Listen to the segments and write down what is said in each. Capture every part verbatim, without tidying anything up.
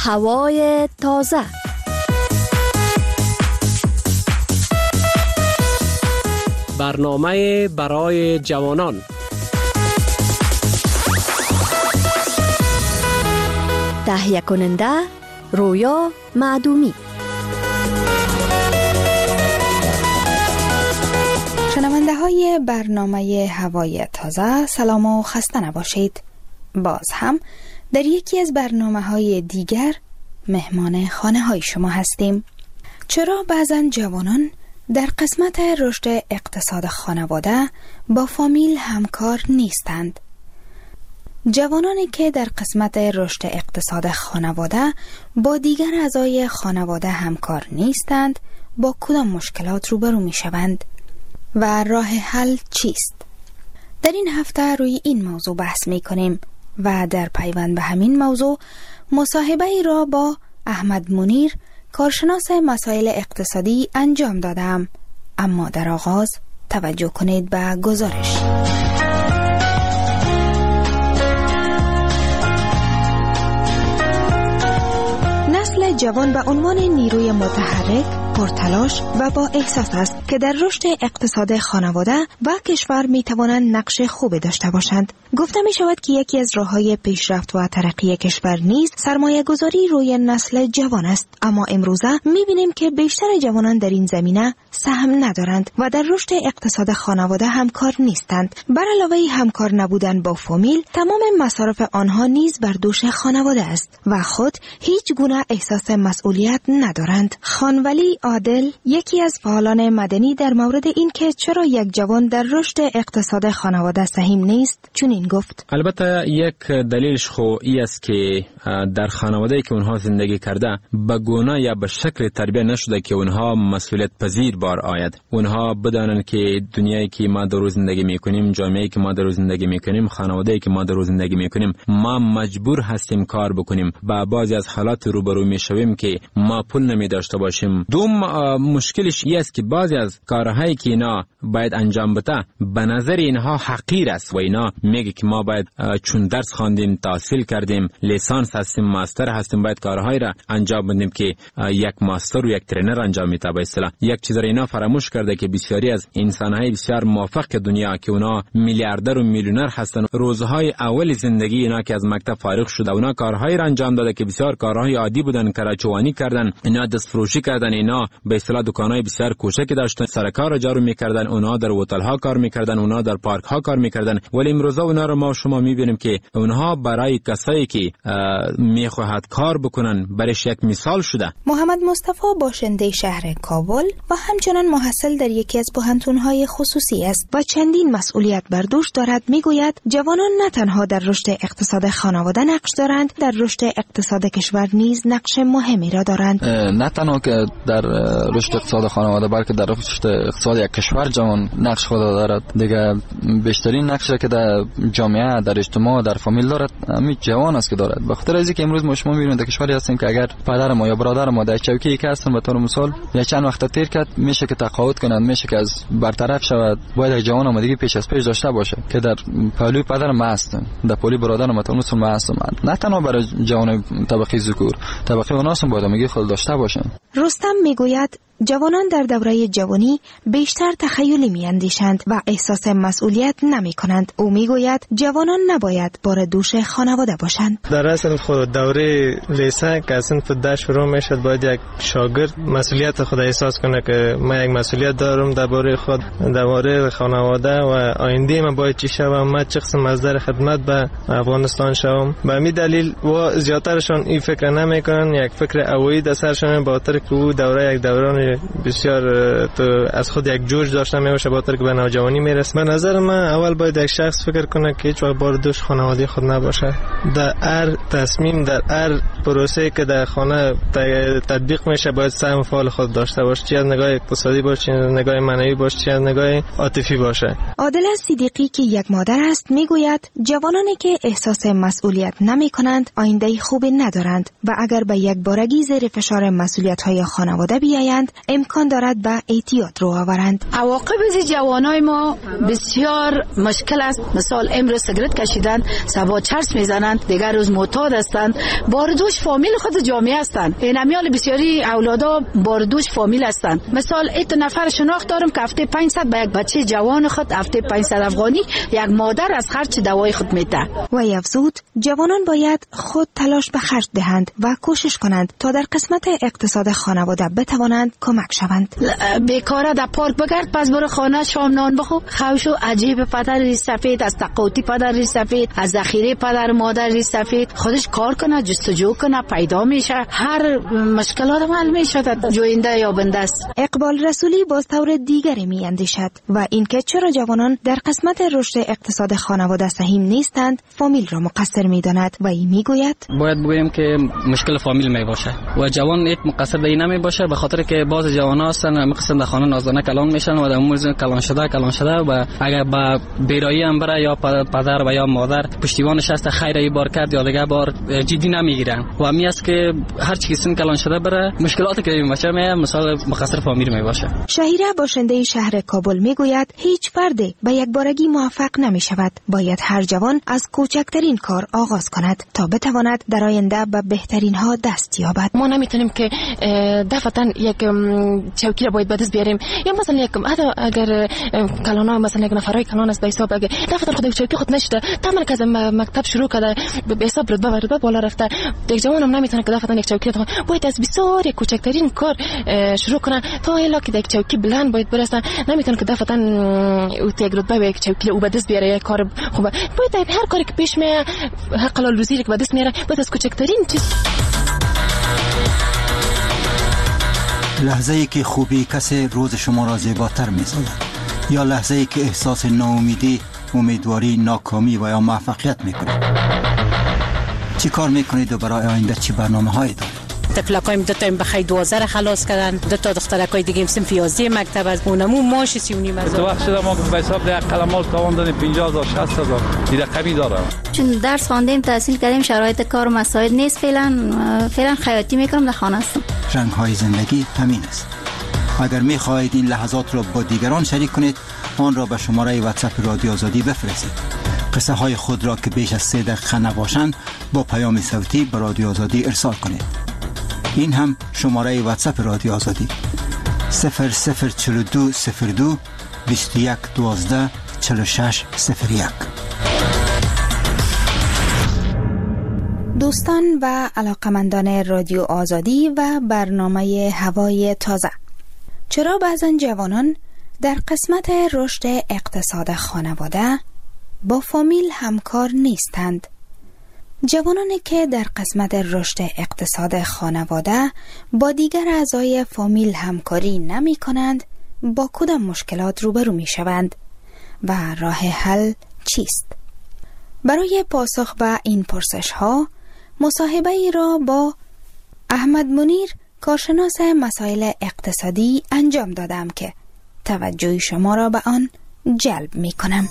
هوای تازه. برنامه برای جوانان. تهیه کننده رویا معدومی. شنونده های برنامه هوای تازه، سلام و خسته نباشید. باز هم در یکی از برنامه های دیگر مهمان خانه های شما هستیم. چرا بعضن جوانان در قسمت رشد اقتصاد خانواده با فامیل همکار نیستند؟ جوانانی که در قسمت رشد اقتصاد خانواده با دیگر اعضای خانواده همکار نیستند، با کدام مشکلات روبرو می شوند و راه حل چیست؟ در این هفته روی این موضوع بحث می کنیم و در پیوند به همین موضوع مصاحبه ای را با احمد منیر، کارشناس مسائل اقتصادی انجام دادم. اما در آغاز توجه کنید به گزارش. نسل جوان به عنوان نیروی متحرک، پرتلاش و با احساس است که در رشد اقتصاد خانواده و کشور می توانند نقش خوبی داشته باشند. گفته می شود که یکی از راه‌های پیشرفت و ترقی کشور نیز سرمایه گذاری روی نسل جوان است. اما امروزه می بینیم که بیشتر جوانان در این زمینه سهم ندارند و در رشد اقتصاد خانواده همکار نیستند. بر علاوه همکار نبودن با فامیل، تمام مصارف آنها نیز بر دوش خانواده است و خود هیچ گونه احساس مسئولیت ندارند. خانولی عادل، یکی از فعالان مدنی، در مورد این که چرا یک جوان در رشد اقتصاد خانواده سهم نیست چنین گفت: البته یک دلیلش خو ای است که در خانواده‌ای که اونها زندگی کرده به گونه یا به شکل تربیت نشده که اونها مسئولیت پذیر بار آید. اونها بدانند که دنیایی که ما در روز زندگی میکنیم، جامعه‌ای که ما در روز زندگی میکنیم، خانواده‌ای که ما در روز زندگی میکنیم، ما مجبور هستیم کار بکنیم. با بعضی از حالات روبرو میشویم که ما پول نمی داشته باشیم. دوم مشکلش این است که بعضی از کارهایی که اینا باید انجام بده به نظر اینها حقیر است و اینا میگه که ما باید چون درس خواندیم، تحصیل کردیم، لیسانس هستیم، ماستر هستیم، باید کارهایی را انجام بدیم که یک ماستر و یک ترینر انجام میده. به اصطلاح یک چیز را اینا فراموش کرده که بسیاری از انسان‌های بسیار موفق دنیا که اونا میلیاردر و میلیونر هستن، روزهای اول زندگی اینا که از مکتب فارغ شده اونا کارهایی را انجام داده که بسیار کارهای عادی بودن، کراچوانی کردن، اینا دستفروشی کردن، اینا به اصطلاح دکانای بسیار کوچکی داشتن، سرکار جارو میکردن، اونا در هتل ها کار میکردن، اونا در پارک ها کار میکردن. ولی امروزه اونا رو ما شما میبینیم که اونها برای کسایی که میخواهد کار بکنن برایش یک مثال شده. محمد مصطفی باشنده شهر کابل و همچنان محصل در یکی از پوهنتون‌های خصوصی است و چندین مسئولیت بر دوش دارد. میگوید جوانان نه تنها در رشد اقتصاد خانواده نقش دارند، در رشد اقتصاد کشور نیز نقش مهمی را دارند. نه تنها که در رشد اقتصاد خانواده بلکه در رشد اقتصاد یک کشور جوان نقش خود دارد. دیگه بیشترین نقشی که در جامعه، در اجتماع، در فامیل دارد همین جوان است که دارد. به خاطر اینکه امروز ما شما میبینید در کشوری هستیم که اگر پدر ما یا برادر ما در چوکی یک هستن به طور مثال یا چند وقت تیر کرد، میشه که تقاعد کنند، میشه که از برطرف شود. باید یک جوان آمادگی پیش از پیش داشته باشه که در پهلوی پدر ما هستن، در پهلوی برادر ما طور مثال ما هستن. نه تنها برای جوان طبقه ذکور، طبقه اوناس هم باید آمادگی خود داشته باشن. رستم میگوید جوانان در دوره جوانی بیشتر تخیلی میاندیشند و احساس مسئولیت نمی کنند. او میگوید جوانان نباید بار دوش خانواده باشند. در اصل خود دوره لیسانس که اصلا ده شروع میشد، باید یک شاگرد مسئولیت خود احساس کنه که من یک مسئولیت دارم درباره خود، درباره خانواده و آینده من باید چی شوم، من چه قسم مصدر خدمت به افغانستان شوم. به همین دلیل و زیاترشان این فکر نمیکنن، یک فکر اولی در سرشان با خاطر که او دوره یک دوران بسیار تو از خود یک جوش داشته میشه با خاطر که به نوجوانی میرسه. به نظر من اول باید یک شخص فکر کنه که هیچ وقت بار دوش خانواده خود نباشه. در هر تصمیم، در هر پروسه که در خانه تطبیق میشه باید سهم فعال خود داشته باشه، چه از نگاه اقتصادی باشه، چه از نگاه معنوی باشه، چه از نگاه عاطفی باشه. عادل صدیقی که یک مادر است میگوید جوانانی که احساس مسئولیت نمی کنند آینده خوبی ندارند و اگر به یک بارگی زیر فشار مسئولیت های خانواده بیایند امکان دارد به اعتیاد رو آورند. عواقب از جوانای ما بسیار مشکل است. مثال امروز سیگرت کشیدن، صبح چرس میزنند، دیگر روز معتاد هستند. باردوش فامیل خود جامعه هستند. این امیال بسیاری اولادا باردوش فامیل هستند. مثال ایت نفر شناخت دارم که هفته پانصد به یک بچه جوان خود هفته پانصد افغانی یک مادر از خرج دوای خود میده. و یفزود جوانان باید خود تلاش به خرج دهند و کوشش کنند تا در قسمت اقتصاد خانواده بتوانند کمک شوند. بیکاره در پارک بگرد، پس برو خانه شام نان بخو. خوشو عجیب پدر ریش سفید، از تقاطی پدر ریش سفید، از ذخیره پدر مادر ریش سفید. خودش کار کنه، جستجو کنه، پیدا میشه. هر مشکلات حل میشه. جوینده یا بنده است. اقبال رسولی باز طور دیگری می اندیشد و اینکه چرا جوانان در قسمت رشد اقتصاد خانواده سهیم نیستند فامیل را مقصر می داند و این می گوید باید بگویم که مشکل فامیل می باشه و جوان ایت مقصر به این نمی باشه، به خاطر که باز جوان هستن میخواستن در خانه نازدانه کلان میشن و در موزه کلان شده کلان شده و اگر با بیرایی هم بره یا پدر و یا مادر پشتیبانش هست خیر ای بار کرد یا دیگه بار جدی نمیگیرن و می است که هر چی سن کلان شده بره مشکلاتی که میشه می مثال مقصر فامیل می باشه. شهیره باشنده شهر کابل می گوید هیچ فردی به یک بارگی موفق نمی شود. باید هر جوان از کوچکترین کار آغاز کند تا بتواند در آینده به بهترین ها دست یابد. ما نمیتونیم که دفعتا یک چوکی را باید به دست بیاریم یا مثلا یک اگر کلانا مثلا یک نفرای کلان است به حساب اگر دفعتا خود چوکی خود نشده تمام که از مکتب شروع کرده به حساب رتبه رتبه بالا رفته، یک جوان هم نمیتونه که دفعتا یک چوکی را باید از بسیار کوچکترین کار شروع کنه تا الا که یک چوکی بلند باید برسه. نمیتونه که دفعتا او یک رتبه به یک چوکی او به دست بیاره یک کار خوبه. باید هر کاری که پیش میاد حق حلال روزی که به دست میاره باید از کوچکترین چیز. لحظه ای که خوبی کسی روز شما را زیباتر می‌سازد یا لحظه ای که احساس ناامیدی، امیدواری، ناکامی و یا موفقیت میکنید. چی کار میکنید و برای آینده چی برنامه‌هایی دارید؟ تفلکایم دو تا این بخی دوازده خلاص کردن، دو تا دخترکای دیگه صنف یازده مکتب از اونمو ماش سی و نیم هزار. تو وقت شده ما به حساب ده قلمال تاوان دادیم پنجاه هزار شصت هزار دیگه کمی داره. چون درس خواندیم تحصیل کردیم شرایط کار و مساعد نیست، فعلا فعلا خیاطی میکنم در خانه هستم. رنگ های زندگی همین است. اگر میخواهید این لحظات را با دیگران شریک کنید آن را به شماره واتساپ رادیو آزادی بفرستید. قصه های خود را که بیش از سه دقیقه نباشند با پیام صوتی به رادیو آزادی ارسال کنید. این هم شماره واتساپ رادیو آزادی صفر صفر چهل و دو صفر دو بیست و یک دوازده چهل و شش صفر یک. دوستان و علاقمندان رادیو آزادی و برنامه هوای تازه، چرا بعضن جوانان در قسمت رشد اقتصاد خانواده با فامیل همکار نیستند؟ جوانانی که در قسمت رشد اقتصاد خانواده با دیگر اعضای فامیل همکاری نمی کنند با کدام مشکلات روبرو می شوند و راه حل چیست؟ برای پاسخ به این پرسش ها مصاحبه ای را با احمد منیر کارشناس مسائل اقتصادی انجام دادم که توجه شما را به آن جلب می کنم.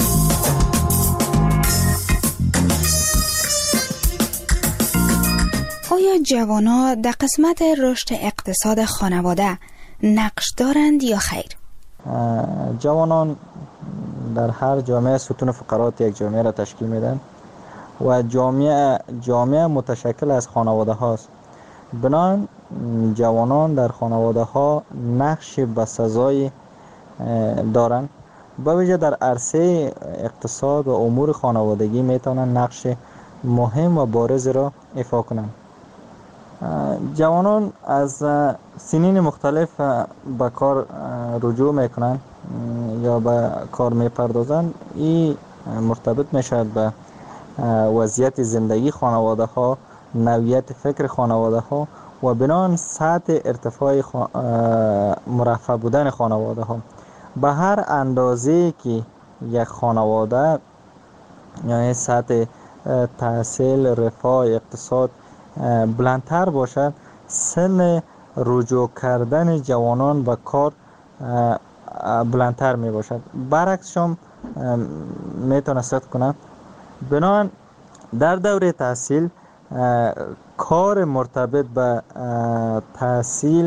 آیا جوانا در قسمت رشد اقتصاد خانواده نقش دارند یا خیر؟ جوانان در هر جامعه ستون فقرات یک جامعه را تشکیل میدن و جامعه جامعه متشکل از خانواده هاست. بنابراین جوانان در خانواده ها نقش بسزایی دارند. با ویژه در عرصه اقتصاد و امور خانوادگی میتونن نقش مهم و بارز را ایفا کنند. جوانان از سنین مختلف به کار رجوع میکنن یا به کار میپردازن. این مرتبط میشه به وضعیت زندگی خانواده ها، نوعیت فکر خانواده ها و بنان سطح ارتفاع خوا... مرفه بودن خانواده ها. به هر اندازه که یک خانواده یعنی سطح تحصیل، رفاه، اقتصاد بلندتر باشد، سن رجوع کردن جوانان به کار بلندتر می باشد. برعکسش هم میتونه صدق کنم. بنابراین در دوره تحصیل کار مرتبط به تحصیل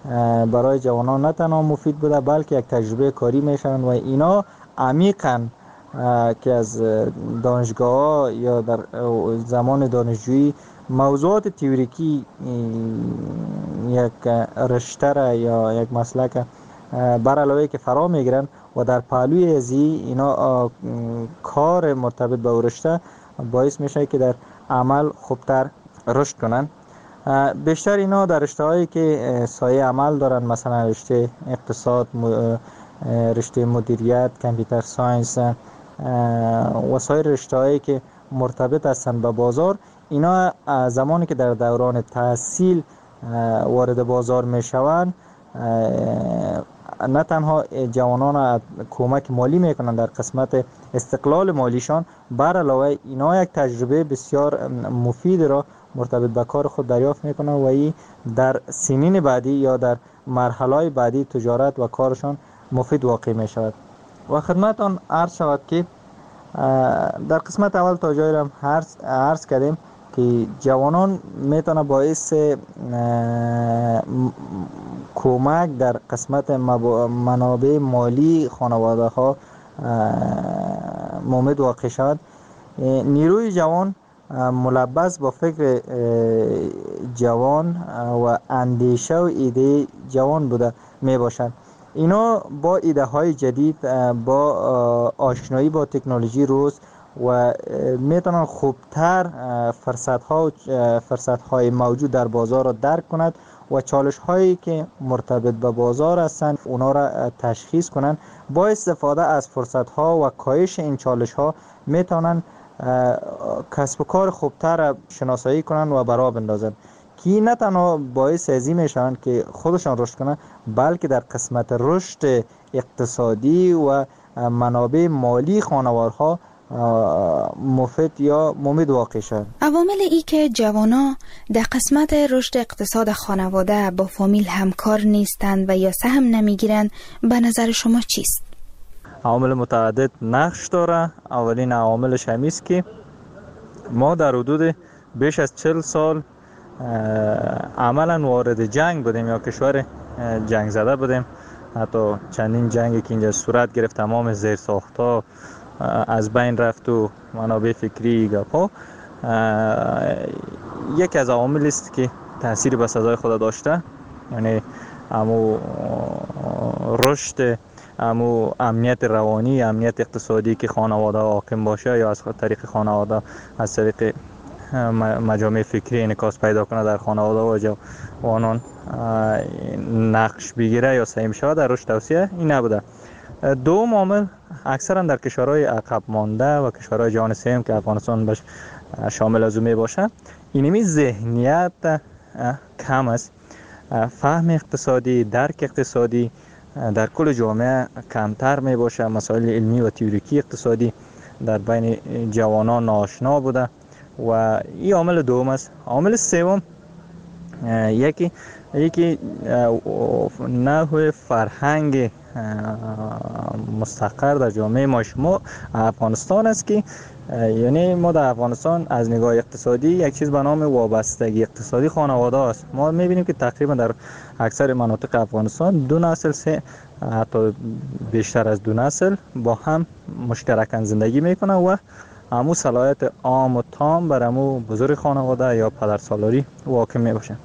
برای جوانان نه تنها مفید بوده بلکه یک تجربه کاری میشن و اینا عمیقاً که از دانشگاه یا در زمان دانشجویی موضوعات تئوریکی یک رشته را یا یک مسلک بر علاوه که فرا میگیرن و در پهلوی ازی اینا کار مرتبط به رشته باعث میشه که در عمل خوبتر رشد کنن. بیشتر اینا در رشته هایی که سایه عمل دارن، مثلا رشته اقتصاد، رشته مدیریت، کامپیوتر ساینس و سایر رشته هایی که مرتبط هستن به بازار، اینا زمانی که در دوران تحصیل وارد بازار میشوند نه تنها جوانان کمک مالی میکنن در قسمت استقلال مالیشان، بر علاوه اینا یک تجربه بسیار مفید را مرتبط به کار خود دریافت میکنن و این در سنین بعدی یا در مرحله بعدی تجارت و کارشان مفید واقع میشود. و خدمتان عرض شود که در قسمت اول تا جایی را عرض کردیم که جوانان میتونه باعث کمک در قسمت منابع مالی خانواده ها ممد واقع شد. نیروی جوان ملبس با فکر جوان و اندیشه و ایده جوان بوده می باشند. اینا با ایده های جدید، با آشنایی با تکنولوژی روز و میتونن خوبتر فرصت ها و فرصت های موجود در بازار را درک کند و چالش هایی که مرتبط به بازار هستند اونا را تشخیص کنند. با استفاده از فرصت ها و کاهش این چالش ها میتونن کسب و کار خوبتر شناسایی کنند و برآ بندازند که نه تنها باعث ازی میشن که خودشان رشد کنند بلکه در قسمت رشد اقتصادی و منابع مالی خانوارها مفید یا مفید واقع شد. عوامل ای که جوانا در قسمت رشد اقتصاد خانواده با فامیل همکار نیستند و یا سهم نمیگیرند به نظر شما چیست؟ عوامل متعدد نقش داره. اولین عواملش همیست که ما در حدود بیش از چهل سال عملا وارد جنگ بودیم یا کشور جنگ زده بودیم. حتی چندین جنگی که اینجا صورت گرفت تمام زیرساخت‌ها از بین رفت و منابع فکری گپا. یکی از عوامل است که تأثیر به سزای خود داشته، یعنی امو رشد، امو امنیت روانی، امنیت اقتصادی که خانواده حاکم باشه یا از طریق خانواده از طریق مجامع فکری انعکاس پیدا کنه در خانواده و جوانان نقش بگیره یا سهم شود در رشد توسعه، این نبوده. دوم عامل اکثرا در کشورهای عقب مانده و کشورهای جهان سوم که افغانستان باش شامل از می باشه، اینمی ذهنیت کم است. فهم اقتصادی، درک اقتصادی در کل جامعه کمتر می باشه. مسائل علمی و تئوریکی اقتصادی در بین جوانان ناآشنا بوده و این عامل دوم است. عامل سوم یکی یکی نحو فرهنگ مستقر در جامعه ما شما افغانستان است که یعنی ما در افغانستان از نگاه اقتصادی یک چیز به نام وابستگی اقتصادی خانواده است. ما میبینیم که تقریبا در اکثر مناطق افغانستان دو نسل سه حتی بیشتر از دو نسل با هم مشترکاً زندگی میکنن و همو صلاحیت عام و تام بر همو بزرگ خانواده یا پدرسالاری واقع می باشه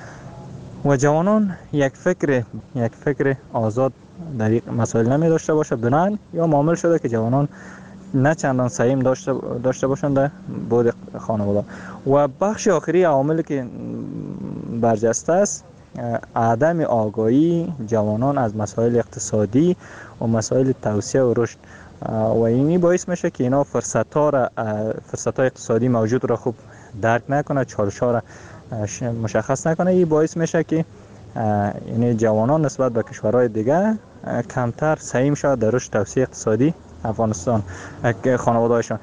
و جوانان یک فکر یک فکر آزاد در این مسائل نمی داشته باشه. بنان یا معامل شده که جوانان نه چندان سهم داشته داشته باشند در بود خانواده. و بخش آخری عواملی که برجسته است عدم آگاهی جوانان از مسائل اقتصادی و مسائل توسعه و رشد و اینی باعث میشه که اینا فرصت ها را فرصت های اقتصادی موجود را خوب درک نکنه، چالش ها را مشخص نکنه. این باعث میشه که یعنی جوانان نسبت به کشورهای دیگه کمتر سهم شود در رشد توسعه اقتصادی افغانستان خانواده‌هایشان.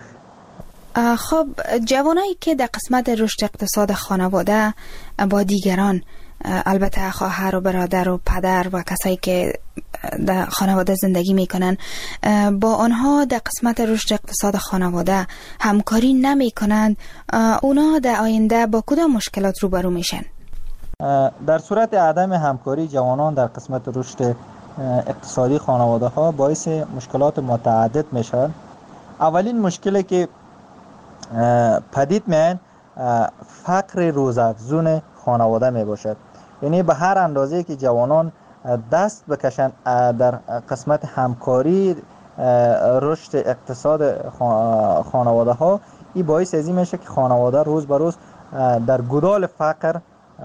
خب جوانایی که در قسمت رشد اقتصاد خانواده با دیگران، البته خواهر و برادر و پدر و کسایی که در خانواده زندگی میکنن، با آنها در قسمت رشد اقتصاد خانواده همکاری نمی کنند، اونا در آینده با کدام مشکلات روبرو میشن؟ در صورت عدم همکاری جوانان در قسمت رشد اقتصادی خانواده ها باعث مشکلات متعدد میشن. اولین مشکلی که پدید میاد فقر روزافزون خانواده می باشد. یعنی به هر اندازه که جوانان دست بکشند در قسمت همکاری رشد اقتصاد خانواده ها، این باعث از این میشه که خانواده روز به روز در گدال فقر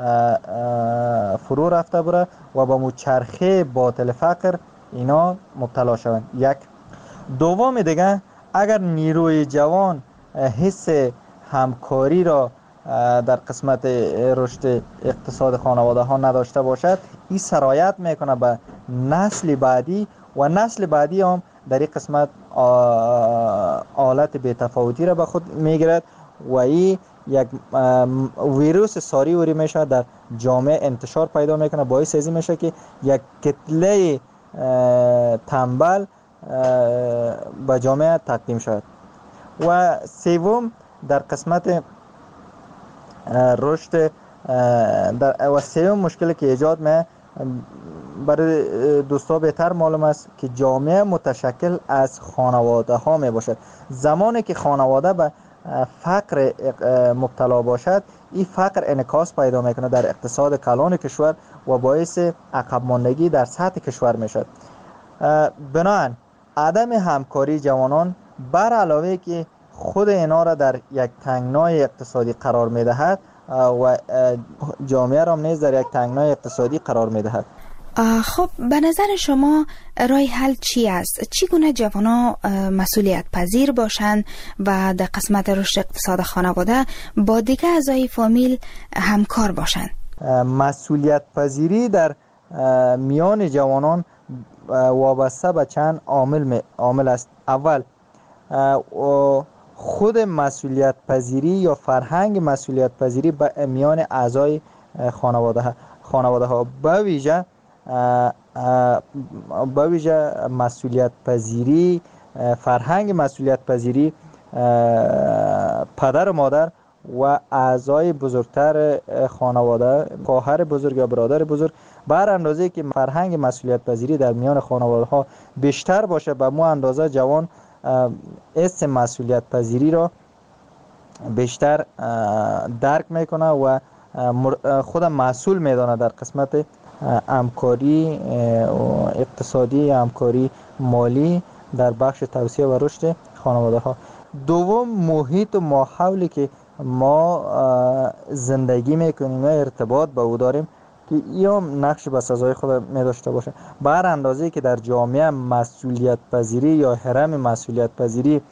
فرو رفته بره و با مچرخه باطل فقر اینا مبتلا شوند. یک. دوم دیگه، اگر نیروی جوان حس همکاری را در قسمت رشد اقتصاد خانواده ها نداشته باشد، این سرایت میکنه به نسل بعدی و نسل بعدی هم در این قسمت حالت بی‌تفاوتی را به خود میگیرد و این یک ویروس ساری وری میشه در جامعه انتشار پیدا میکنه، باعث ازی میشه که یک کتله تنبل به جامعه تقدیم شد. و سوم، در قسمت رشد در و سوم مشکلی که ایجاد می برای دوستا بهتر معلوم است که جامعه متشکل از خانواده ها می باشد. زمانی که خانواده به فقر مبتلا باشد، این فقر انعکاس پیدا میکنه در اقتصاد کلان کشور و باعث عقب ماندگی در سطح کشور میشد. بنابراین عدم همکاری جوانان بر علاوه که خود اینا را در یک تنگنای اقتصادی قرار میدهد و جامعه را نیز در یک تنگنای اقتصادی قرار میدهد. خب به نظر شما راه حل چی است؟ چگونه جوانان مسئولیت پذیر باشند و در قسمت رشد اقتصاد خانواده با دیگر اعضای فامیل همکار باشند؟ مسئولیت پذیری در میان جوانان وابسته به چند عامل عامل است. اول، خود مسئولیت پذیری یا فرهنگ مسئولیت پذیری به میان اعضای خانواده ها خانواده ها به ویژه به ویژه مسئولیت پذیری فرهنگ مسئولیت پذیری پدر و مادر و اعضای بزرگتر خانواده، خواهر بزرگ یا برادر بزرگ، بر اندازه که فرهنگ مسئولیت پذیری در میان خانواده ها بیشتر باشه، به مو اندازه جوان اسم مسئولیت پذیری را بیشتر درک میکنه و خودم مسئول میدانه در قسمت همکاری اقتصادی یا همکاری مالی در بخش توسعه و رشد خانواده ها. دوم، محیط و ماحولی که ما زندگی میکنیم و ارتباط با او داریم که این هم نقش به سزای خود می داشته باشه. بر اندازه که در جامعه مسئولیت پذیری یا هرم مسئولیت پذیری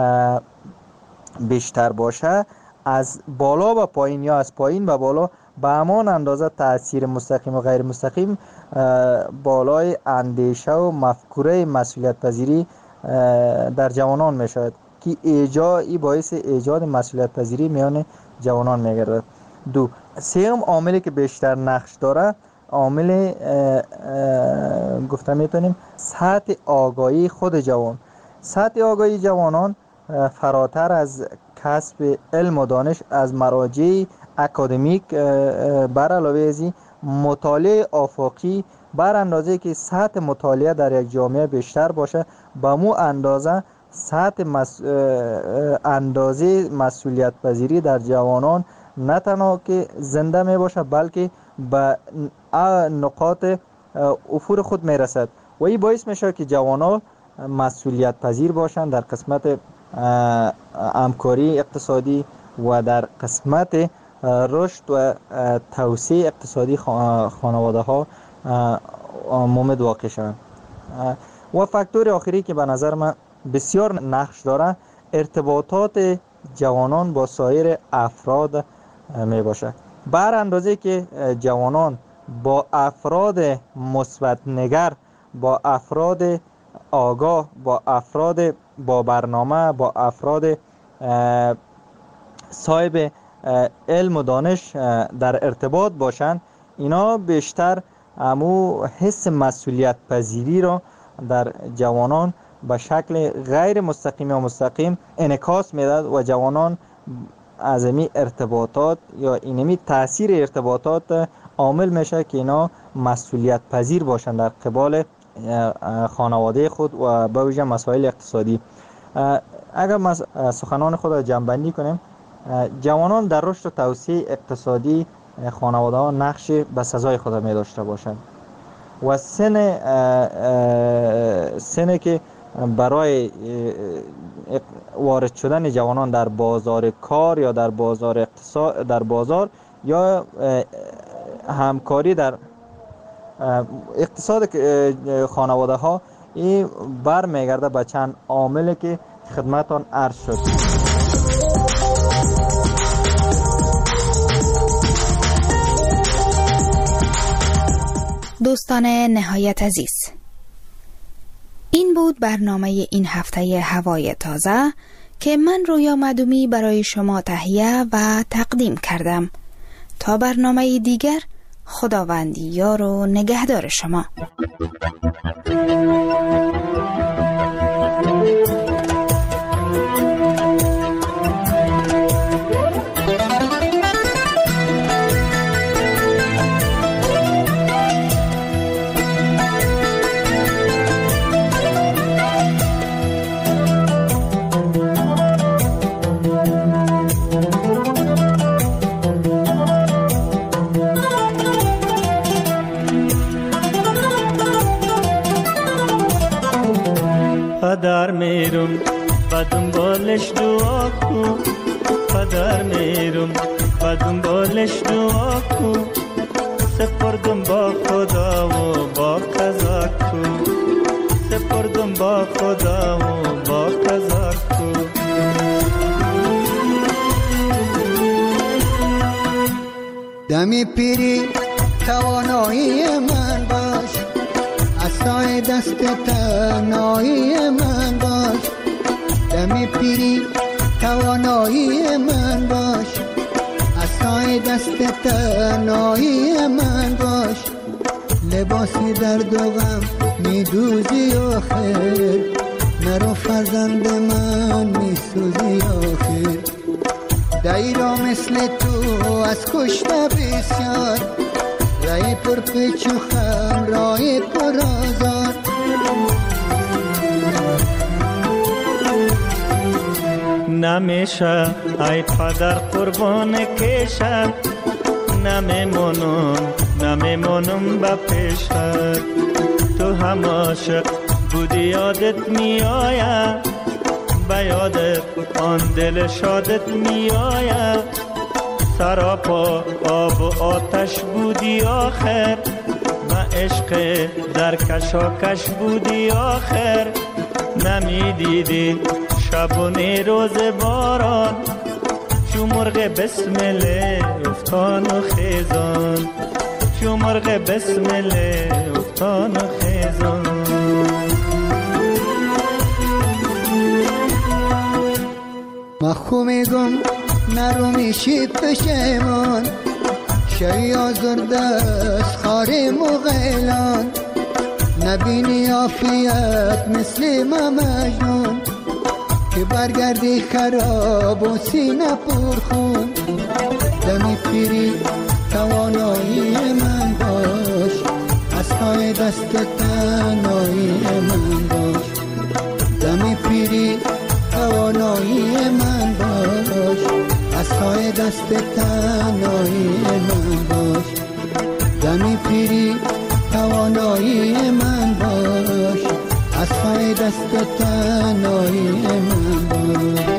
بیشتر باشه، از بالا به پایین یا از پایین به بالا به همان اندازه تأثیر مستقیم و غیر مستقیم بالای اندیشه و مفکوره مسئولیت پذیری در جوانان می شود که ایجاد باعث ایجاد مسئولیت پذیری میان جوانان می گردد. دو، سوم عاملی که بیشتر نقش داره عامل گفته میتونیم سطح آگاهی خود جوان. سطح آگاهی جوانان فراتر از کسب علم و دانش از مراجع اکادمیک بر علاوه از این مطالعه آفاقی بر اندازه که سطح مطالعه در یک جامعه بیشتر باشه، به مو اندازه سطح مس... اندازه مسئولیت پذیری در جوانان نه تنها که زنده می باشه بلکه به نقاط افور خود می رسد و این باعث میشه که جوانان مسئولیت پذیر باشند در قسمت همکاری اقتصادی و در قسمت رشد و توسعه اقتصادی خانواده ها مومد واقع شوند. و فاکتور آخری که به نظر من بسیار نقش داره ارتباطات جوانان با سایر افراد می باشه. بر اندازه که جوانان با افراد مثبت نگر، با افراد آگاه، با افراد با برنامه، با افراد صاحب علم و دانش در ارتباط باشند، اینا بیشتر امو حس مسئولیت پذیری را در جوانان به شکل غیر مستقیم یا مستقیم انعکاس میداد و جوانان از این ارتباطات یا اینمی تاثیر ارتباطات عامل میشه که اینا مسئولیت پذیر باشن در قبال خانواده خود و به ویژه مسائل اقتصادی. اگر ما سخنان خود را جمع‌بندی کنیم، جوانان در رشد و توسعه اقتصادی خانواده ها نقش به سزای خود می داشته باشند و سن سنی که برای وارد شدن جوانان در بازار کار یا در بازار اقتصاد در بازار یا همکاری در اقتصاد خانواده ها این بر میگرده به چند عاملی که خدمتان عرض شد. دوستان نهایت عزیز، این بود برنامه این هفته هوای تازه که من رویا معدومی برای شما تهیه و تقدیم کردم. تا برنامه دیگر، خداوند یار و نگهدار شما. پدر میرم با دنبالش دعا کن، پدر میرم با دنبالش دعا کن، سپردم با خدا و با قضا کن، سپردم با خدا و با قضا کن. دمی پیری توانایی من باش، عصای دست تنهایی من باش. دمی پیری توانایی من باش، عصای دست تنهایی من باش. لباسی درد و غم میدوزی آخر، مرا فرزند من میسوزی آخر. دایرا مثل تو از کشته بسیار، رای پر پیچ و خم رای پر آزار. نمیشه ای پدر قربان کشم، نمیمونم نمیمونم با پیشت. تو هم عاشق بودی یادت میآید، به یادت آن دل شادت میآید. سراپا آب و آتش بودی آخر، و عشق در کشاکش بودی آخر. نمیدیدی شبونه روز باران، چو مرغ بسمله افتان و خیزان، چو مرغ بسمله افتان و خیزان. ما خو میگم نرو میشی پشیمان، شی آزرده از خار مغیلان. نبینی عافیت مثل ما مجنون، که برگردی خراب و سینه پرخون. دمی پیری توانایی من باش، از پای دست تنهایی من باش. دمی پیری توانایی من باش، از پای دست تنهایی من باش. دمی پیری توانایی من باش، از پای دست تنهایی من باش.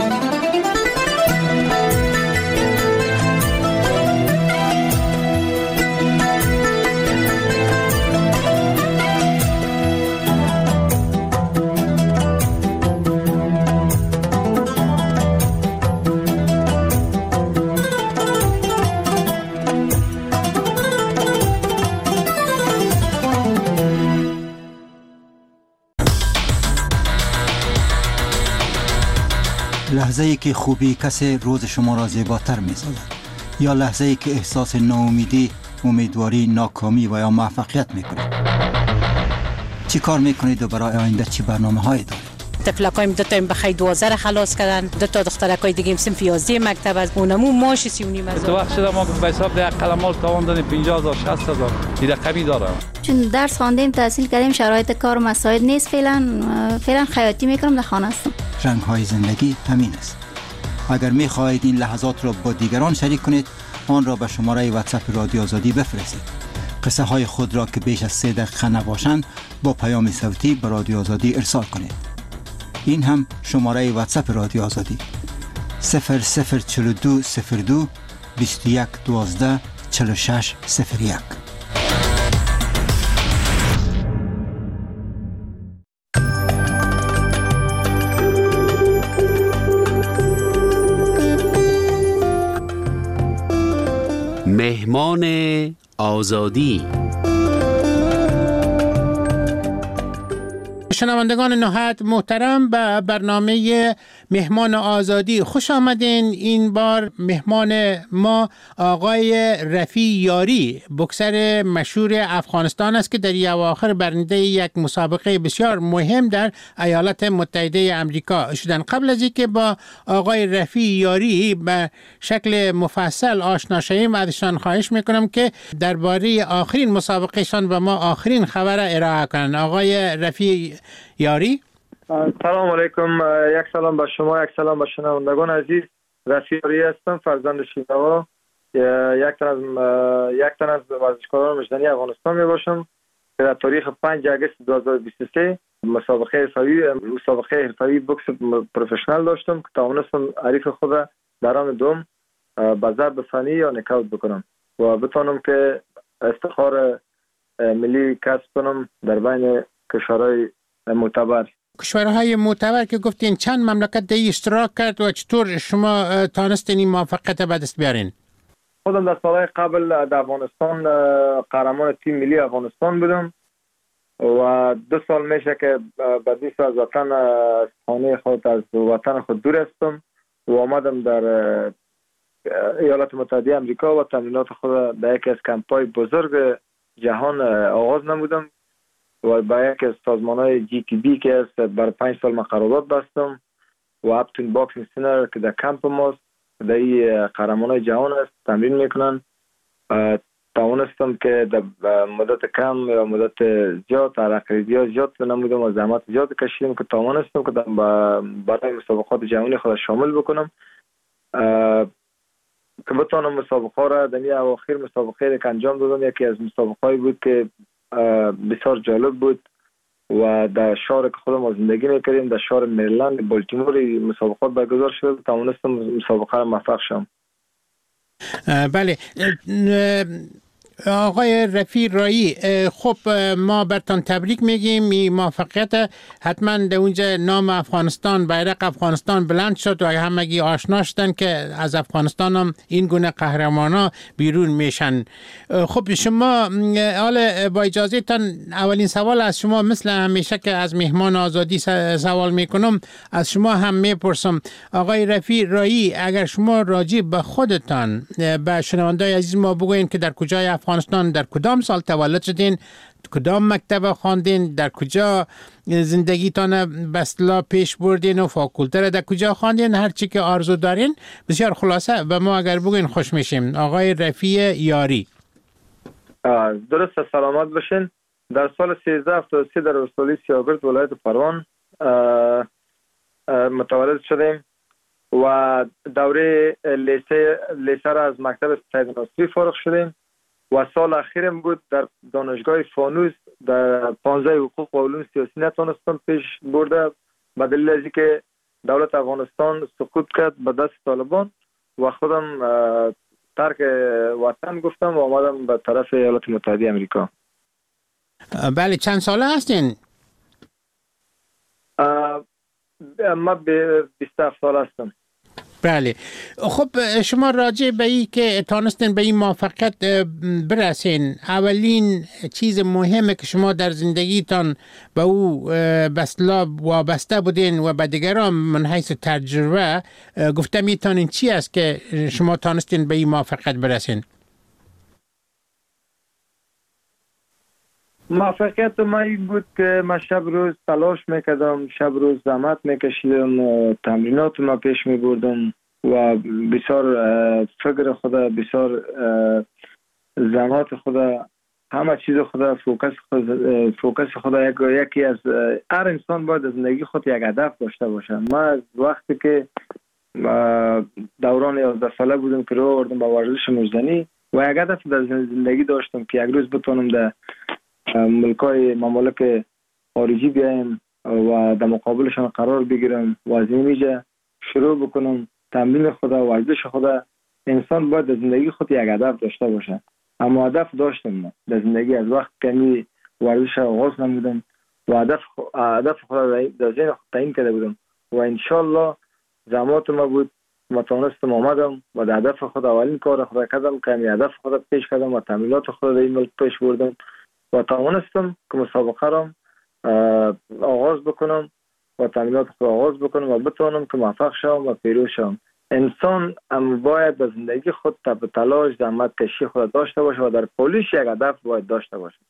لحظه ای که خوبی کسی روز شما را زیباتر می سازد، یا لحظه ای که احساس ناامیدی، امیدواری، ناکامی و یا موفقیت می کنید. چی کار می کنید و برای آینده چی برنامه هایی دارید؟ تفلکایم دو تا بخیر دوازده خلاص کردن، دو تا دخترکای دیگه صنف یازده مکتب از اونمو ماش سی و نیم هزار. تو وقت شده ما به حساب ده قلمال تاوان دادیم پنجاه هزار شصت هزار این رقمی داره. چون درس خواندیم تحصیل کردیم شرایط کار مساعد نیست، فعلا فعلا خیاطی میکنم، در خانه هستم. رنگ های زندگی همین است. اگر می خواهید این لحظات را با دیگران شریک کنید، آن را به شماره واتساپ رادیو آزادی بفرستید. قصه های خود را که بیش از سه دقیقه نباشند با پیام صوتی به رادیو آزادی ارسال کنید. این هم شماره واتساپ رادیو آزادی صفر صفر چهل و دو صفر دو بیست و یک دوازده چهل و شش صفر یک. مهمان آزادی. شنوندگان نهایت محترم، به برنامه مهمان آزادی خوش آمدین. این بار مهمان ما آقای رفیع یاری، بوکسر مشهور افغانستان است که در اواخر برنده یک مسابقه بسیار مهم در ایالات متحده امریکا شدن. قبل از اینکه با آقای رفیع یاری به شکل مفصل آشنا شویم، ازشان خواهش میکنم که درباره آخرین مسابقهشان به ما آخرین خبر ارائه کنند. آقای رفیع یاری. سلام علیکم. یک سلام به شما، یک سلام به شنوندگان عزیز. رفیع یاری هستم، فرزند شینوا، یک تن از یک تن از ورزشکاران مجدنی افغانستان می باشم که در تاریخ پنج آگوست دو هزار و بیست و سه مسابقه حرفه‌ای مسابقه حرفه‌ای بوکس پروفشنال داشتم که توانستم حریف خود در راند دوم به ضرب فنی یا نکاوت بکنم و بتوانم که افتخار ملی کسب کنم در بین کشورهای معتبر. کشورهای معتبر که گفتین چند مملکت در اشتراک کرد و چطور شما تانستین این موفقیت به دست بیارین؟ خودم در سالهای قبل در افغانستان قهرمان تیم ملی افغانستان بودم و دو سال میشه که بدیس از وطن خانه خود از وطن خود دور هستم و آمدم در ایالات متحده امریکا و تمرینات خود در یکی از کمپ‌های بزرگ جهان آغاز نمودم و با یک از سازمان‌های جی تی بی که است بر پنج سال من قرارداد بستم و اپتون باکسینگ سینر که در کمپ ماست در این قهرمان‌های جهان است تمرین میکنن. توانستم که در مدت کم یا مدت زیاد ترقیدی زیاد نمودم و زحمت زیاد کشیدم که توانستم که برای مسابقات جهانی خود شامل بکنم که بتوانم مسابقه را در این اواخر مسابقه که انجام دادم. یکی از مسابقه‌ای بود که بسیار جالب بود و در شهر که خودم ما زندگی میکردیم در شهر مریلند بالتیمور مسابقات برگزار شد. توانستم مسابقه را موفق شدم. بله آقای رفیع یاری، خب ما برتان تبریک میگیم. این موفقیت حتما در اونجا نام افغانستان، بیرق افغانستان بلند شد و همگی آشنا شدن که از افغانستان هم این گونه قهرمانا بیرون میشن. خب شما حالا با اجازه تان اولین سوال از شما مثل همیشه که از مهمان آزادی سوال میکنم از شما هم میپرسم. آقای رفیع یاری، اگر شما راجع به خودتان به شنوندای عزیز ما بگوین که در کجای افغانستان در کدام سال تولد شدین، کدام مکتب خواندین، در کجا زندگیتان به اصطلاح پیش بردین و فاکولته در کجا خواندین، هر چی که آرزو دارین بسیار خلاصه به ما اگر بگین خوش میشیم. آقای رفیع یاری. درست سلامت باشین. در سال سیزده هفتاد و سه در ولسوالی سیاگرد ولایت پروان متولد شدیم و دوره لیسه لیسه را از مکتب سید ناصری فارغ شدیم و سال اخیرم بود در دانشگاه فانوس در پانزده حقوق و علوم سیاسی نتونستم پیش برده به دلیل از اینکه دولت افغانستان سقوط کرد به دست طالبان و خودم ترک وطن گفتم و آمدم به طرف ایالات متحده امریکا. بله چند ساله هستین؟ ما به بیست و هفت سال هستم. بله خب شما راجع به این که تانستین به این موفقیت برسین، اولین چیز مهمه که شما در زندگیتان به او بسلا وابسته بودین و به دیگران من حیث تجربه گفته میتونین چی است که شما تانستین به این موفقیت برسین؟ موفقیت ما این بود که من شب روز تلاش میکردم، شب روز زحمت میکشیدم، تمرینات ما پیش میبردم و بسیار فکر خدا، بسیار زحمت خدا، همه چیز خدا، فوکس خدا، فوکس خدا یک یکی از هر انسان باید از زندگی خود یک هدف داشته باشه. من وقتی که دوران یازده ساله بودم که رو آوردم با ورزش مجدنی و یک هدف در زندگی داشتم که یک روز بتونم در ملکای ممالک خارجی بیایم و در مقابلشان قرار بگیرم و از این میجه شروع بکنم تمرین خدا و ورزش خدا. انسان باید در زندگی خود یک هدف داشته باشه. اما هدف داشتم من در زندگی از وقت کمی ورزش آغاز نمودم و هدف هدف خدا در ذهن خود تعیین کرده بودم و انشالله زحمات ما بود و توانستم آمدم و در هدف خود اولین کار خدا کردم که می هدف خود پیش کردم و تمرینات خود در این ملک پیش بردم و توانستم که مسابقه را آغاز بکنم و تمرینات خود آغاز بکنم و بتوانم که موفق شوم و پیروز شوم. انسان هم باید در زندگی خود تب تلاش زحمت کشی خود داشته باشه و در پولیش یک هدف باید داشته باشه.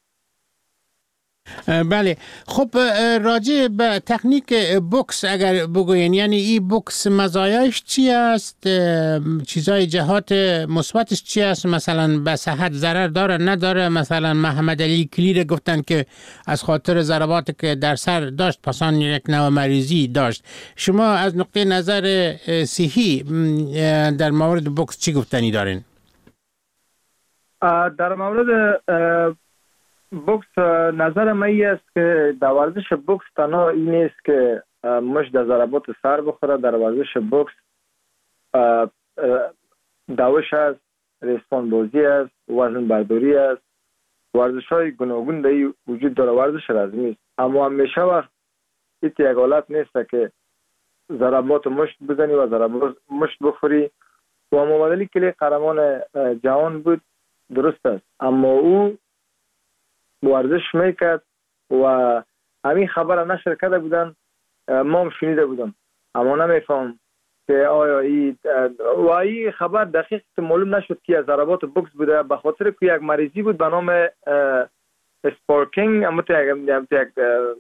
بله، خب راجع به تکنیک بوکس اگر بگوین، یعنی این بوکس مزایاش چی است؟ چیزای جهات مثبتش چی است؟ مثلا به صحت ضرر داره نداره؟ مثلا محمد علی کلیر گفتن که از خاطر ضرباتی که در سر داشت پسان یک نوع مریضی داشت. شما از نقطه نظر صحی در مورد بوکس چی گفتنی دارین؟ در مورد بوکس نظر من است که در ورزش بوکس تنها این نیست که مش در ضربات سر بخوره. در ورزش بوکس دوش است، ریسپان بازی است، وزن برداری است، ورزش های گوناگون در وجود داره. ورزش رزمی است اما همیشه وقت این یک حالت نیست که ضربات مشت بزنی و ضربات مشت بخوری. و محمد علی کلی قهرمان جهان بود، درست است، اما او ورزش میکرد و همین خبر نشر کرده بودن، ما هم شنیده بودم اما نمیفهم که آیا ای و این خبر دقیق معلوم نشد که از ضربات بوکس بوده، به خاطر که یک مریضی بود به نام اسپارکینگ، اما یک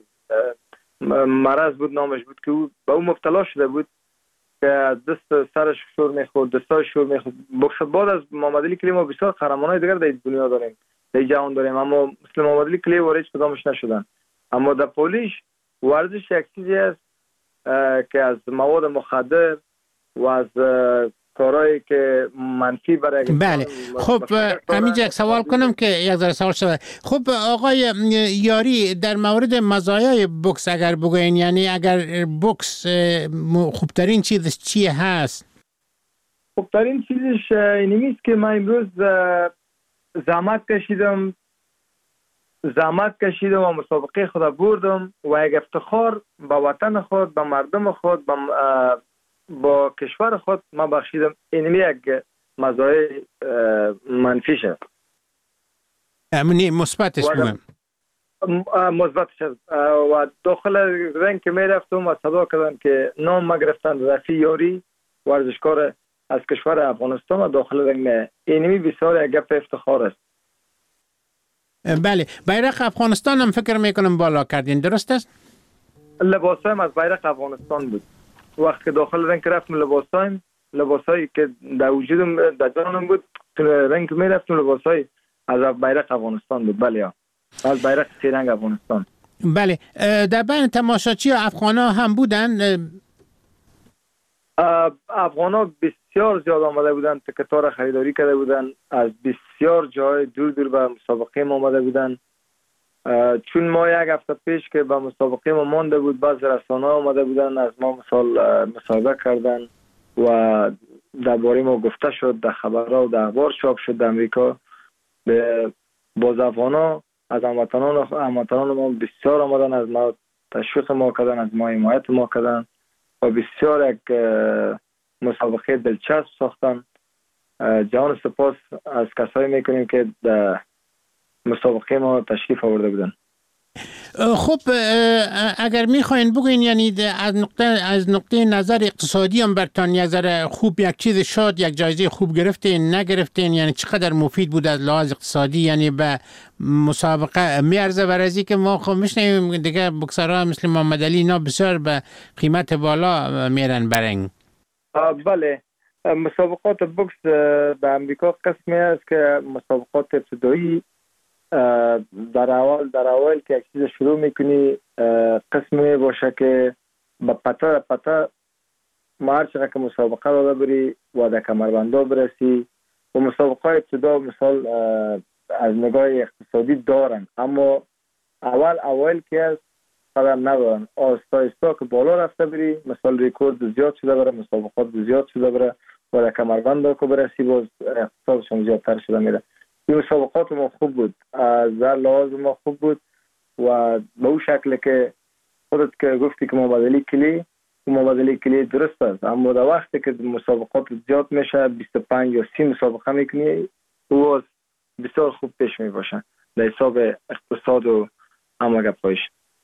مرض بود نامش بود که او به او مبتلا شده بود که دست سرش شور میخورد، دستاش شور میخورد. بوکس بعد از محمد علی کلی ما بسیار قهرمانای دیگر در دنیا داریم، در جهان داریم، اما مثل محمد علی کلی وارد کدامش نشدن. اما در پولیش ورزش یک چیزی است که از مواد مخدر و از کارهایی که منفی برای بله. خب همینجا یک سوال کنم که یک ذره سوال شده. خب آقای یاری، در مورد مزایای بوکس اگر بگوین، یعنی اگر بوکس خوبترین چیزش چی هست؟ خوبترین چیزش اینمی است که من امروز زحمت کشیدم زحمت کشیدم و مسابقه خود بردم و یک افتخار با وطن خود، با مردم خود، با, با کشور خود ما بخشیدم. اینمی یک مزایای منفی شد. امنی مثبتش بگم مثبتش و داخل رنگ که می رفتم و صدا کردن که نام ما گرفتن رفیع یاری، ورزشکار از کشور افغانستان و داخل رنگ. اینمی بسیار یک گپ افتخار است. بله، بیرق افغانستان هم فکر میکنم بالا کردین، درست است؟ لباسایم از بیرق افغانستان بود. وقتی که داخل رنگ رفتم لباسایم لباسایی که در وجودم در جانم بود، تو رنگ می رفتم لباسای از بیرق افغانستان بود. بله ها، از بیرق سه رنگ افغانستان. بله، در بین تماشاچی افغانا هم بودن؟ افغانا بسیار زیاد آمده بودن، تکتار خریداری کرده بودن، از بسیار جای دور دور به مسابقه ما آمده بودن. چون ما یک هفته پیش که به مسابقه ما مانده بود، بعض رسانه‌ها آمده بودن از ما مثال مصاحبه کردن و درباره ما گفته شد، در خبرها و در اخبار چاپ شد در امریکا. به باز افغانا از هموطنان هموطنان ما بسیار آمدن، از ما تشویق ما کردن، از ما حمایت ما کردن و بسیار یک مسابقه دلچسب ساختن. جان سپاس از کسایی میکنیم که در مسابقه ما تشریف آورده بودن. خب اگر میخواین بگوین یعنی از نقطه از نقطه نظر اقتصادی هم برتان یک ذره خوب یک چیز شد، یک جایزه خوب گرفتین نگرفتین، یعنی چقدر مفید بود از لحاظ اقتصادی، یعنی به مسابقه میارزه ورزی که ما خب میشنیم دیگه بکسرها مثل محمد علی اینا بسیار به قیمت بالا میرن برنگ. بله، مسابقات بوکس در امریکا قسمی است که مسابقات ابتدایی در اول در اول که یک چیز شروع میکنی قسمی باشه که با پتا پتا ما هر چقدر که مسابقه را بری و در کمربندا برسی و مسابقه ابتدا مثال از نگاه اقتصادی دارن، اما اول اول که از قدر ندارن، آستا آستا که بالا رفته بری مثال ریکورد زیاد شده بره، مسابقات زیاد شده بره و در کمربندا که برسی باز اقتصادشون زیادتر شده میره. این مسابقات ما خوب بود، از لحاظ ما خوب بود و به اون شکل که خودت که گفتی که مبادله کلی مبادله کلی درست است، اما در وقتی که مسابقات زیاد میشه بیست و پنج یا سی مسابقه میکنی او بسیار خوب پیش می باشه در حساب اقتصاد و همه گپایش.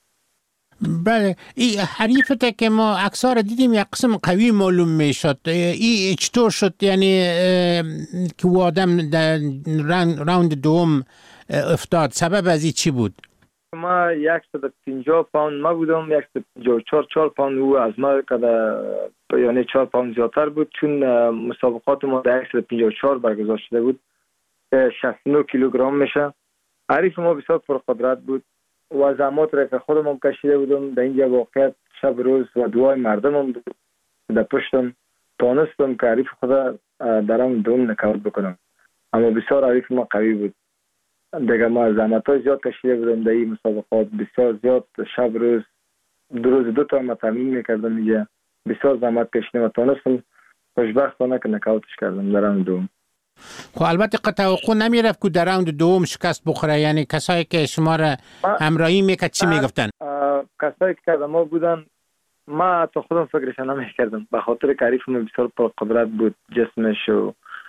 بله، این حریفته که ما اکثر دیدیم یک قسم قوی معلوم می شد، این چطور شد یعنی که او آدم در راوند دوم افتاد؟ سبب از این چی بود؟ ما صد و پنجاه پوند ما بودم، صد و پنجاه و چهار چهار پوند او از ما که یعنی چهار پوند زیادتر بود، چون مسابقات ما در صد و پنجاه و چهار برگزار شده بود، شصت و نه کیلوگرم میشه. حریف ما بسیار پرقدرت بود و زحمات را که خودم کشیده بودم در اینجا واقعیت شب روز و دعای مردم هم در پشتم تانستم که حریف خدا درم دوم نکاوت بکنم، اما بسیار حریف ما قوی بود دیگه. ما زحمت های زیاد کشیده بودم در این مسابقات، بسیار زیاد شب روز دو روز دو تا ما تمرین میکردم اینجا، بسیار زحمت کشیدم و تانستم خوشبختانه که نکاوتش کردم در راوند دوم. خب البته توقع نمیرفت که در راوند دوم شکست بخوره، یعنی کسایی که شما را همراهی میکرد چی میگفتن؟ کسایی که ما بودن ما تا خودم فکرش نمیکردم، به خاطر که حریف ما بسیار پرقدرت بود، جسمش و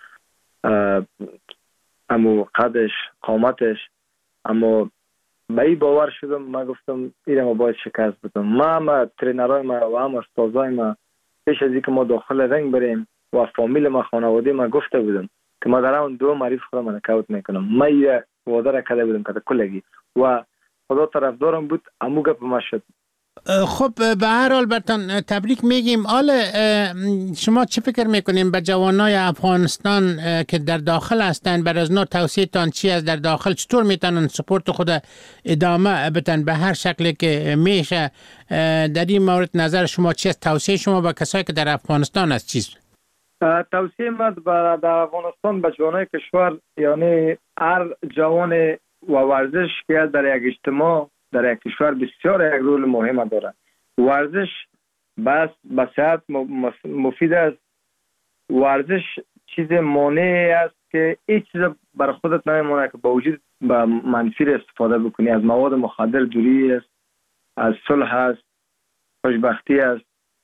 امو قدش قامتش، اما به این باور شدم ما گفتم ایره ما باید شکست بدم. ما ما ترینرهای ما و هم استازای ما پیش از اینکه ما داخل رنگ بریم و فامیل ما خانواده ما گفته بودم که ما در اون دو حریف خودم نکاوت میکنم، ما یه وعده را کرده بودم که کلگی و خدا طرفدارم بود، امو گپ ما شد. خب به هر حال برتان تبریک میگیم. حالا شما چه فکر میکنیم به جوانای افغانستان که در داخل هستند، بر از نوع توصیه تان چی از در داخل چطور میتونن سپورت خود ادامه بدن به هر شکلی که میشه؟ در این مورد نظر شما چی است؟ توصیه شما به کسایی که در افغانستان است چیست؟ توصیه من در افغانستان به جوانای کشور، یعنی هر جوان و ورزش که در یک اجتماع در یک کشور بسیار یک رول مهم داره. ورزش بس به صحت مفید است. ورزش چیز مانعی است که هیچ چیز بر خودت نمیمونه که با وجود با منفی استفاده بکنی. از مواد مخدر دوری است، از صلح است، خوشبختی است،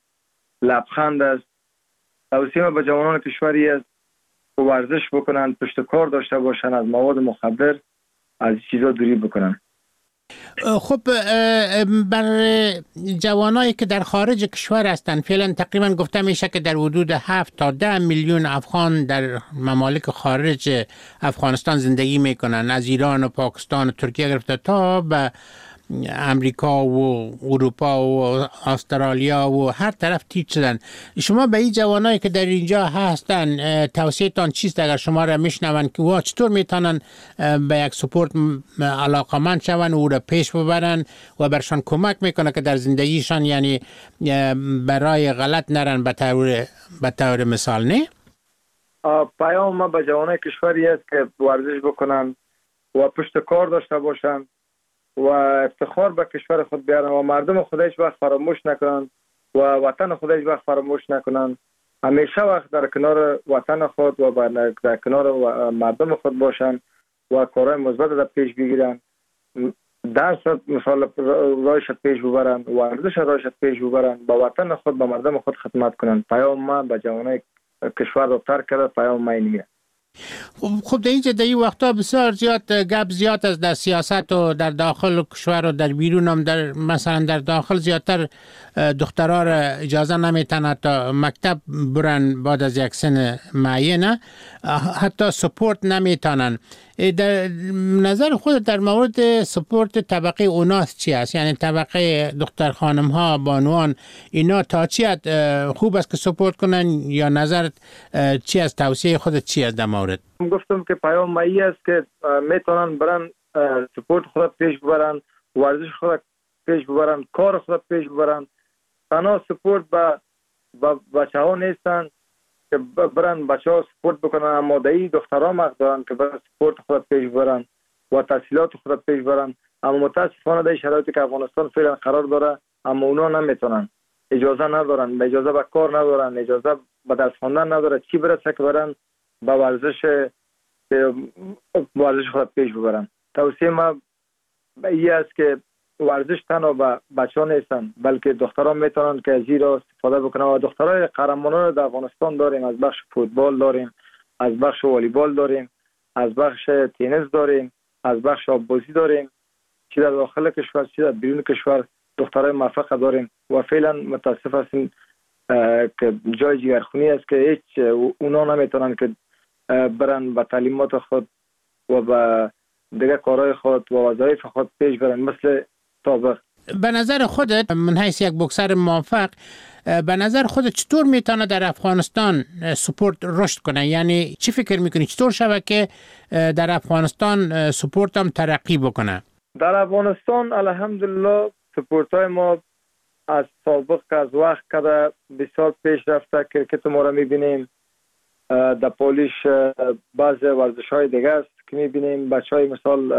لبخند است. توصیه به جوانان کشوری است که ورزش بکنن، پشت کار داشته باشن، از مواد مخدر از چیزا دوری بکنن. خب بر جوانایی که در خارج کشور هستند فعلا تقریبا گفته میشه که در حدود هفت تا ده میلیون افغان در ممالک خارج افغانستان زندگی میکنن، از ایران و پاکستان و ترکیه گرفته تا به امریکا و اروپا و استرالیا و هر طرف تیپ شدن. شما به این جوانایی که در اینجا هستن توصیه تان چیست اگر شما را میشنون که وا چطور میتونن به یک سپورت علاقمند شون و او را پیش ببرن و برشان کمک میکنه که در زندگیشان یعنی برای غلط نرن به طور به طور مثال؟ نه پیام ما به جوانای کشوری است که ورزش بکنن و پشت کار داشته باشن و افتخار به کشور خود بیارن و مردم خود هیچ وقت فراموش نکنن و وطن خود هیچ وقت فراموش نکنن. همیشه وقت در کنار وطن خود و در کنار مردم خود باشن و کارهای مثبت را پیش بگیرن. درس مثلا رایش پیش ببرن، ورزش رایش پیش ببرن، با وطن خود با مردم خود خدمت کنن. پیام ما به جوانای کشور رو ترک کرده، پیام ما اینه. خب در اینجا در این وقتا بسیار زیاد گپ زیاد از در سیاست و در داخل کشور و در بیرون هم در مثلا در داخل زیادتر دخترها را اجازه نمیتن تا مکتب برن بعد از یک سن معینه، حتی سپورت نمیتونن. در نظر خود در مورد سپورت طبقه اوناس چی است؟ یعنی طبقه دختر خانم ها بانوان اینا تا چی خوب است که سپورت کنن یا نظرت چی است؟ توصیه خودت چی است در مورد؟ گفتم که پیام مایی است که میتونن برن سپورت خود پیش ببرن، ورزش خود پیش ببرن، کار خود پیش ببرن. تنها سپورت با با بچه ها نیستن که برن بچه ها سپورت بکنن، اما دایی دخترها مقد دارن که برن سپورت خود پیش ببرن و تحصیلات خود پیش ببرن. اما متاسفانه در شرایطی که افغانستان فعلا قرار داره اما اونا نمیتونن، اجازه ندارن، اجازه به کار ندارن، اجازه به درس خواندن نداره، چی برسه که برن با ورزش ورزش خود پیش ببرن. توصیه ما این است که ورزش تنها با بچه ها نیستن بلکه دختران میتونن که از این را استفاده بکنن و دخترای قهرمانان در افغانستان داریم. از بخش فوتبال داریم، از بخش والیبال داریم، از بخش تنیس داریم، از بخش آببازی داریم، چی در داخل کشور چی در بیرون کشور دخترای موفق داریم و فعلا متاسف هستیم که جای جگرخونی است که هیچ اونا نمیتونن که برن به تعلیمات خود و به دیگه کارهای خود و وظایف خود پیش برن مثل سابق. به نظر خودت من حیث یک بوکسر موفق، به نظر خودت چطور میتونه در افغانستان سپورت رشد کنه؟ یعنی چی فکر میکنی چطور شود که در افغانستان سپورت هم ترقی بکنه؟ در افغانستان الحمدلله سپورت های ما از سابق از وقت کده بسیار پیش رفته. کرکت ما را میبینیم، در پولیش بعض ورزش های دیگه است که میبینیم. بچه های مثال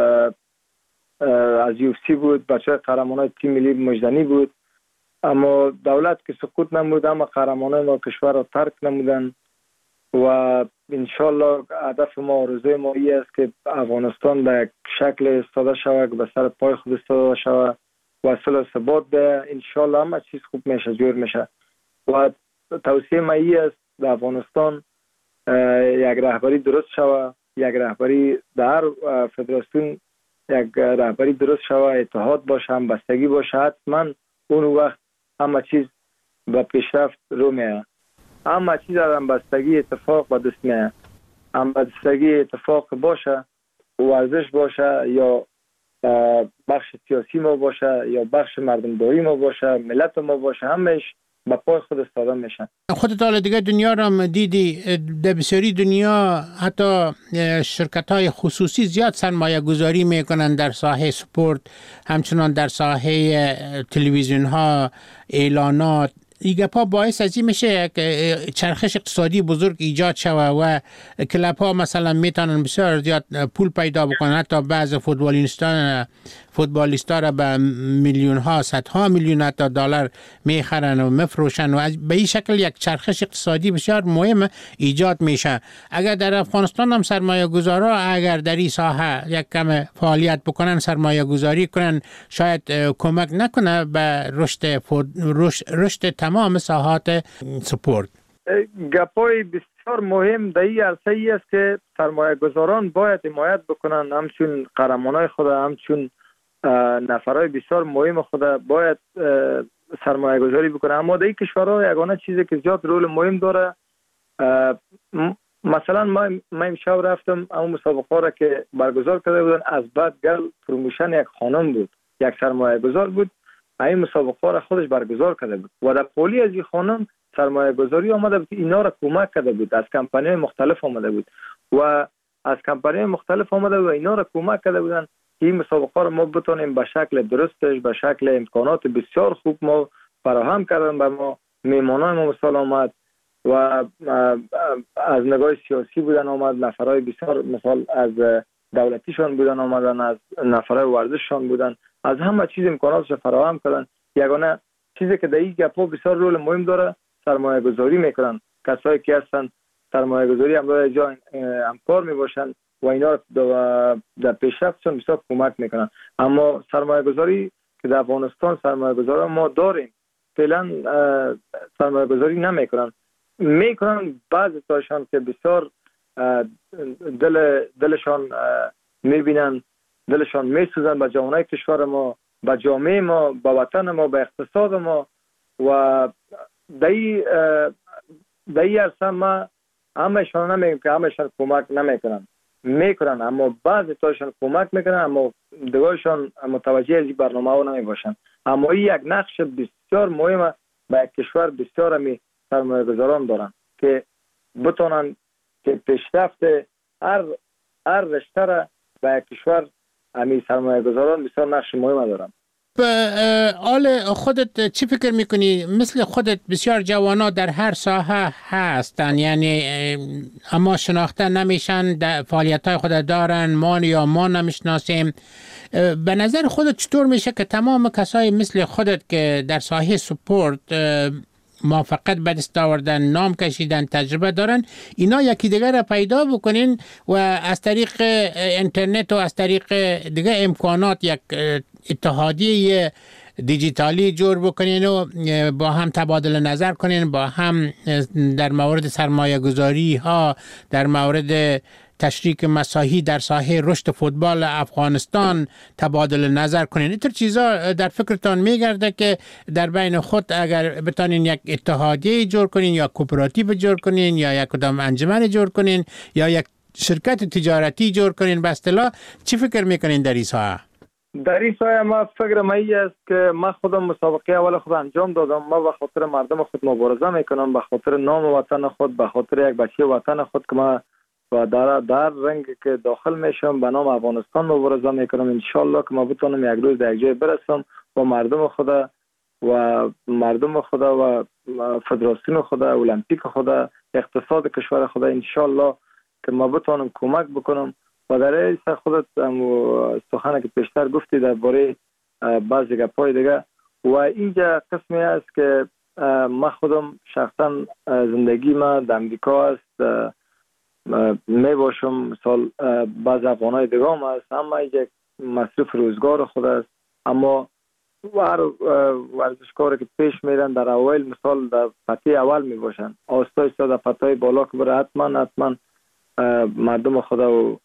از یو اف سی بود، بچه های قهرمان های تیم ملی مجدنی بود، اما دولت که سکوت نمود اما قهرمان های ما کشور را ترک نمودن و انشالله هدف ما آرزوی ما این است که افغانستان به یک شکل استاده شود که به سر پای خود استاده شود و صلح ثبات به انشالله همه چیز خوب میشه، جور میشه. و توصیه ما این است در افغانستان یک رهبری درست شود، یک رهبری در فدراسیون یک رهبری درست شود، اتحاد باشه، همبستگی باشه، حتما اون وقت همه چیز به پیشرفت رو میه. همه چیز در همبستگی اتفاق به دست میه. همبستگی اتفاق باشه، ورزش باشه یا بخش سیاسی ما باشه یا بخش مردمداری ما باشه، ملت ما باشه، همش با پای خود استاده میشن. خودت حالا دیگه دنیا را دیدی، در بسیاری دنیا حتی شرکت های خصوصی زیاد سرمایه گذاری میکنن در ساحه سپورت، همچنان در ساحه تلویزیون ها، اعلانات. این پا باعث از این میشه که چرخش اقتصادی بزرگ ایجاد شود و کلاب ها مثلا میتونن بسیار زیاد پول پیدا بکنن، حتی بعض فوتبالیستان فوتبالیستا را به میلیون ها صدها میلیون حتی دلار میخرن و مفروشن و به این شکل یک چرخش اقتصادی بسیار مهم ایجاد میشه. اگر در افغانستان هم سرمایه گذارا اگر در این ساحه یک کم فعالیت بکنن، سرمایه گذاری کنن، شاید کمک نکنه به رشد رشد تمام ساحات سپورت. گپای بسیار مهم در این عرصه ای است که سرمایه گذاران باید حمایت بکنن، همچون قهرمانای خود، همچون نفرای بسیار مهم خود باید سرمایه گذاری بکنن. اما در این کشورها یگانه چیزی که زیاد رول مهم داره، مثلا ما ما امشب رفتم اون مسابقه را که برگزار کرده بودن، از بعد گل پروموشن یک خانم بود، یک سرمایه گذار بود، این مسابقه را خودش برگزار کرده بود و در پولی از این خانم سرمایه گذاری آمده بود، اینا را کمک کرده بود، از کمپانی مختلف آمده بود و از کمپانی مختلف آمده بود و اینا را کمک کرده بودن که این مسابقه را ما بتونیم به شکل درستش، به شکل امکانات بسیار خوب ما فراهم کردن به ما. میمانای ما مثال آمد و از نگاه سیاسی بودن آمد، نفرای بسیار مثال از دولتیشان بودن آمدن، از نفرای ورزششان بودن، از همه چیز امکاناتش فراهم کردن. یگانه چیزی که در این گپا بسیار رول مهم داره سرمایه گذاری میکنن، کسایی که هستن سرمایه گذاری هم داره جا همکار میباشن و اینا در پیشرفتشون بسیار کمک میکنن. اما سرمایه گذاری که در افغانستان سرمایه گذاری ما داریم فعلا سرمایه گذاری نمیکنن، میکنن بعضی تاشان که بسیار دل دلشان میبینن، دلشان میسوزن به جوانای کشور ما، به جامعه ما، به وطن ما، به اقتصاد ما. و دایی دایی عرصه ما همشان نمیگم که همشان کمک نمیکنن، میکنن، اما بعضی تاشان کمک میکنن اما دیگرشان متوجه از این برنامه ها نمیباشن. اما این یک نقش بسیار مهمه به کشور بسیار می سرمایه گذاران دارن که بتونن که پیشرفت هر هر رشته را به کشور امی سرمایه گذاران بسیار نقش مهم دارن. آل خودت چی فکر میکنی؟ مثل خودت بسیار جوانا در هر ساحه هستن، یعنی اما شناخته نمیشن، فعالیت های خود دارن، ما یا ما نمیشناسیم. به نظر خودت چطور میشه که تمام کسای مثل خودت که در ساحه سپورت موفقیت به دست آوردن، نام کشیدن، تجربه دارن، اینا یکی دیگر را پیدا بکنین و از طریق اینترنت و از طریق دیگه امکانات یک اتحادیه دیجیتالی جور بکنین و با هم تبادل نظر کنین، با هم در مورد سرمایه گذاری ها، در مورد تشریک مساحی در ساحه رشد فوتبال افغانستان تبادل نظر کنین. اینطور چیزا در فکرتان میگرده که در بین خود اگر بتانین یک اتحادیه جور کنین یا کوپراتیو جور کنین یا یک کدام انجمن جور کنین یا یک شرکت تجارتی جور کنین، به اصطلاح چی فکر میکنین در این ساحه؟ در این ساحه ما فکر ما ای است که ما خودم مسابقه اول خود انجام دادم. ما به خاطر مردم خود مبارزه میکنم، به خاطر نام وطن خود، به خاطر یک بچه وطن خود که ما و در در رنگ که داخل میشم به نام افغانستان مبارزه میکنم. انشالله که ما بتونم یک روز در یک جای برسم و مردم خدا و مردم خدا و فدراسیون خدا، المپیک خدا، اقتصاد کشور خدا، انشالله که ما بتونم کمک بکنم. و در این خودت سخنه که پیشتر گفتی درباره بعضی گپای دیگه و اینجا قسمی است که ما خودم شخصا زندگی ما در امریکا است، می باشم مثال بعض افغانای دیگه هم هست، اما اینجا مصرف روزگار خود است. اما هر ورزشکاری که پیش میرن در اول مثال در پته اول می باشن، آستا آستا در پته بالا که بره حتما حتما مردم خدا و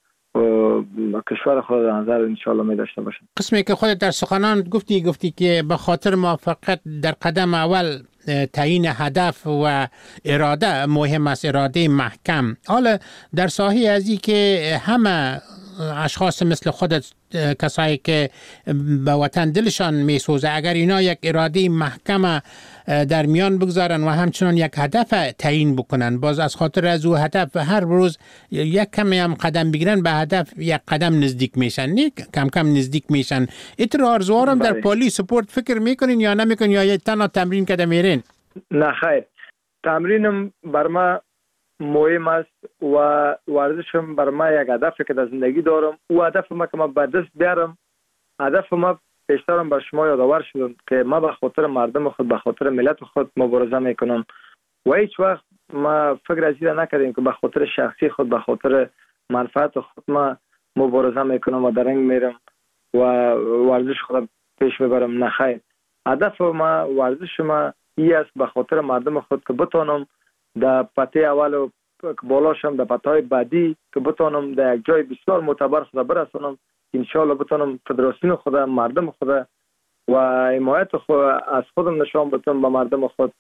کشور خود در نظر انشالله می داشته باشن. قسمی که خودت در سخنان گفتی گفتی که به خاطر موفقیت در قدم اول تعیین هدف و اراده مهم است، اراده محکم. حالا در ساحه ازی که همه اشخاص مثل خودت، کسایی که به وطن دلشان میسوزه، اگر اینا یک اراده محکم در میان بگذارن و همچنان یک هدف تعیین بکنن، باز از خاطر از او هدف هر روز یک کمی هم قدم بگیرن به هدف یک قدم نزدیک میشن، نه کم کم نزدیک میشن. اتر آرزوارم در پالی سپورت فکر میکنین یا نمیکنین یا تنها تمرین کده میرین؟ نه خیر، تمرینم بر ما مهم است و ورزشم بر ما یک هدفی که در زندگی دارم. او هدف ما که ما به دست بیارم، هدف ما پیشترم بر شما یادآور شدم که ما به خاطر مردم خود، به خاطر ملت خود مبارزه میکنم و هیچ وقت ما فکر از این نکردیم که به خاطر شخصی خود، به خاطر منفعت خود ما مبارزه میکنم و در رنگ میرم و ورزش خود پیش میبرم. نه خیر، هدف ما، ورزش ما این است به خاطر مردم خود که بتونم در پته اول و بالاشم در پته های بعدی که بتونم در یک جای بسیار معتبر خود برسونم. انشالله بتونم فدراسیون خود، مردم خود و حمایت خود از خودم نشان بدم به مردم خود.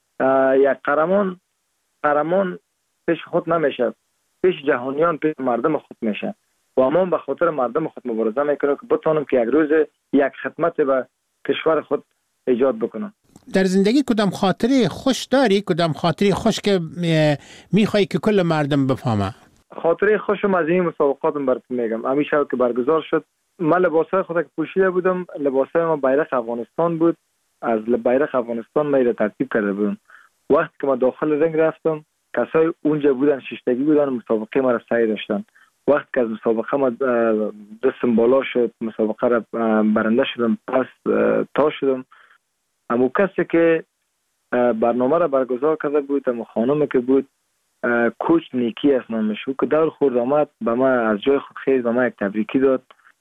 یک قهرمان قهرمان پیش خود نمیشه، پیش جهانیان، پیش مردم خود میشه و ما به خاطر مردم خود مبارزه میکنم که بتونم که یک روز یک خدمت به کشور خود ایجاد بکنم. در زندگی کدام خاطره خوش داری؟ کدام خاطره خوش که میخوایی که کل مردم بفهمه؟ خاطره خوشم از این مسابقاتم براتون میگم. همیشه که برگزار شد، من لباسای خود که پوشیده بودم، لباسای ما بیرق افغانستان بود. از بیرق افغانستان ما ترتیب کرده بودم. وقتی که ما داخل رنگ رفتم، کسای اونجا بودن، ششتگی بودن، مسابقه ما را سعی داشتن. وقتی که از مسابقه ما دستم بالا شد، مسابقه را برنده شدم، پس تا شدم، همون کسی که برنامه را برگزار کرده بود، همون خانمی که بود، کوچ نیکی است نامش، که دور خورد آمد به ما از جای خود خیز به ما یک تبریکی داد،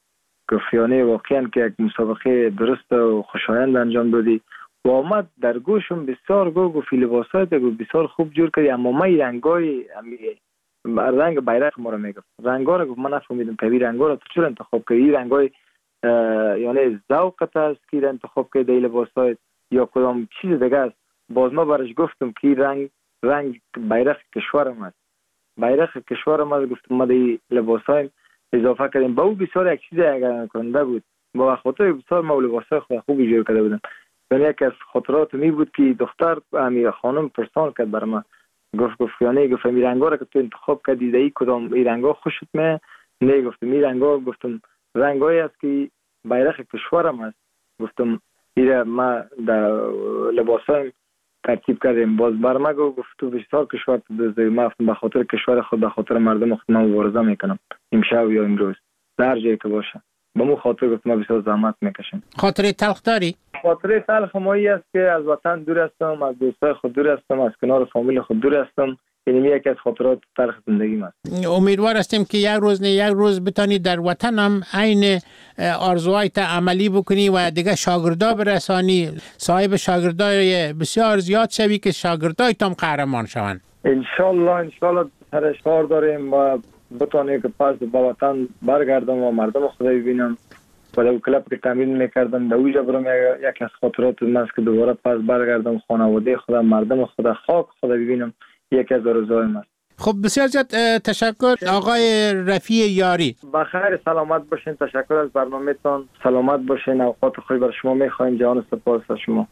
گفیانه واقعا که یک مسابقه درست و خوشایند انجام دادی و آمد در گوشم بسیار گو گفی لباسایت گو بسیار خوب جور کردی، اما ما رنگای رنگ بیرق ما رو میگفت. رنگا رو گفت من نفهمیدم که این رنگا رو تو چرا انتخاب کردی؟ این رنگای یعنی ذوقت است که انتخاب کردی لباسات یا کدام چیز دیگه است؟ باز ما برش گفتم که رنگ رنگ بیرق کشورم است. بیرق کشورم است. گفتم ما دی لباسای اضافه کردیم. با او بسیار یک چیز اگر کننده بود. با خاطر بسیار ما لباسای خود خوبی جور کرده بودم. یعنی یک از خاطرات می بود که دختر امیر خانم پرسان کرد بر ما. گفت گفت یعنی گفت این رنگا رو که تو انتخاب کردی دی کدام این رنگا خوشت می؟ نه گفتم این رنگا گفتم رنگایی است که بیرق کشورم است. گفتم ایره ما در لباسایم ترتیب کردیم. باز بر ما گفت تو بسیار کشور تو دزدی. ما به خاطر کشور خود به خاطر مردم خود من مبارزه میکنم امشب یا امروز در جایی که باشه. به مو خاطر گفت ما بسیار زحمت میکشیم. خاطر تلخ داری؟ خاطر تلخ مایی است که از وطن دور هستم، از دوستای خود دور هستم، از کنار فامیل خود دور هستم. این یکی از خاطرات تلخ زندگی است. امیدوار هستیم که یک روز نه یک روز بتانی در وطن هم عین آرزوهایت عملی بکنی و دیگه شاگردا برسانی، صاحب شاگردای بسیار زیاد شوی که شاگردای تام قهرمان شوند. ان شاء الله ان شاء الله سرش کار داریم و بتونیم که پس به وطن برگردم و مردم خدا ببینم. و در کلاب که تمرین میکردم در اوجا برم یک از خاطرات من است که دوباره پس برگردم خانواده خدا، مردم خدا، خاک خدا ببینم. یکی از آرزوهایم است. خب بسیار زیاد تشکر آقای رفیع یاری. بخیر سلامت باشین. تشکر از برنامه‌تان. سلامت باشین. اوقات خوبی برای شما می‌خوایم. جان سپاس از شما.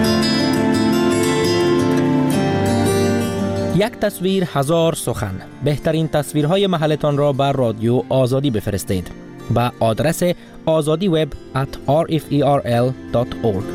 یک تصویر هزار سخن. بهترین تصویرهای محلتان را بر رادیو آزادی بفرستید با آدرس آزادی وب ات آر اف ای آر ال دات اورگ.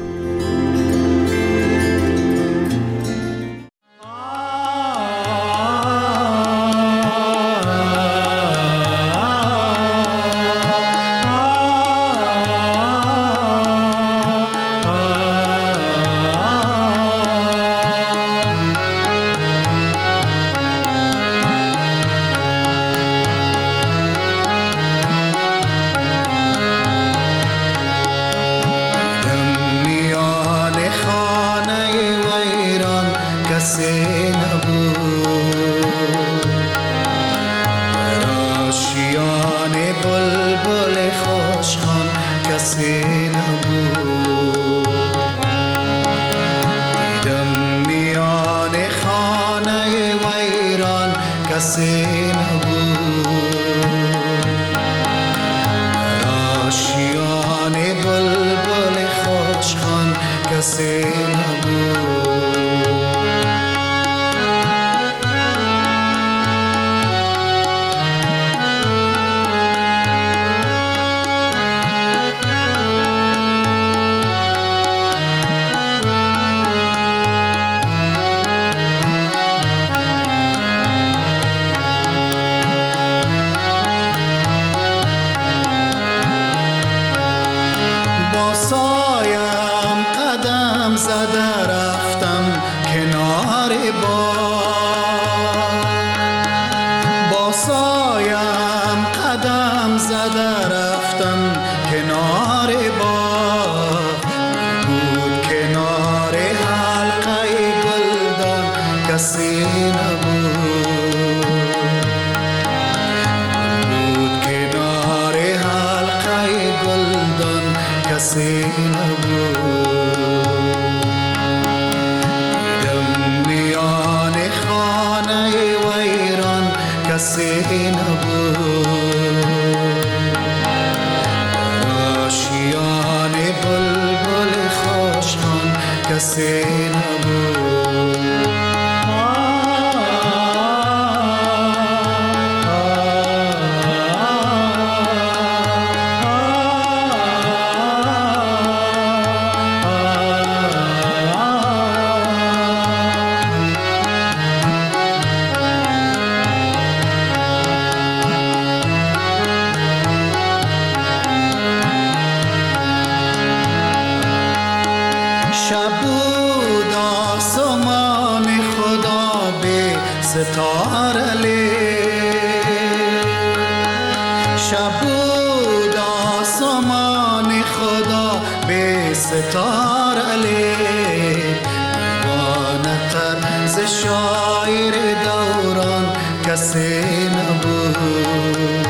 کسی نبود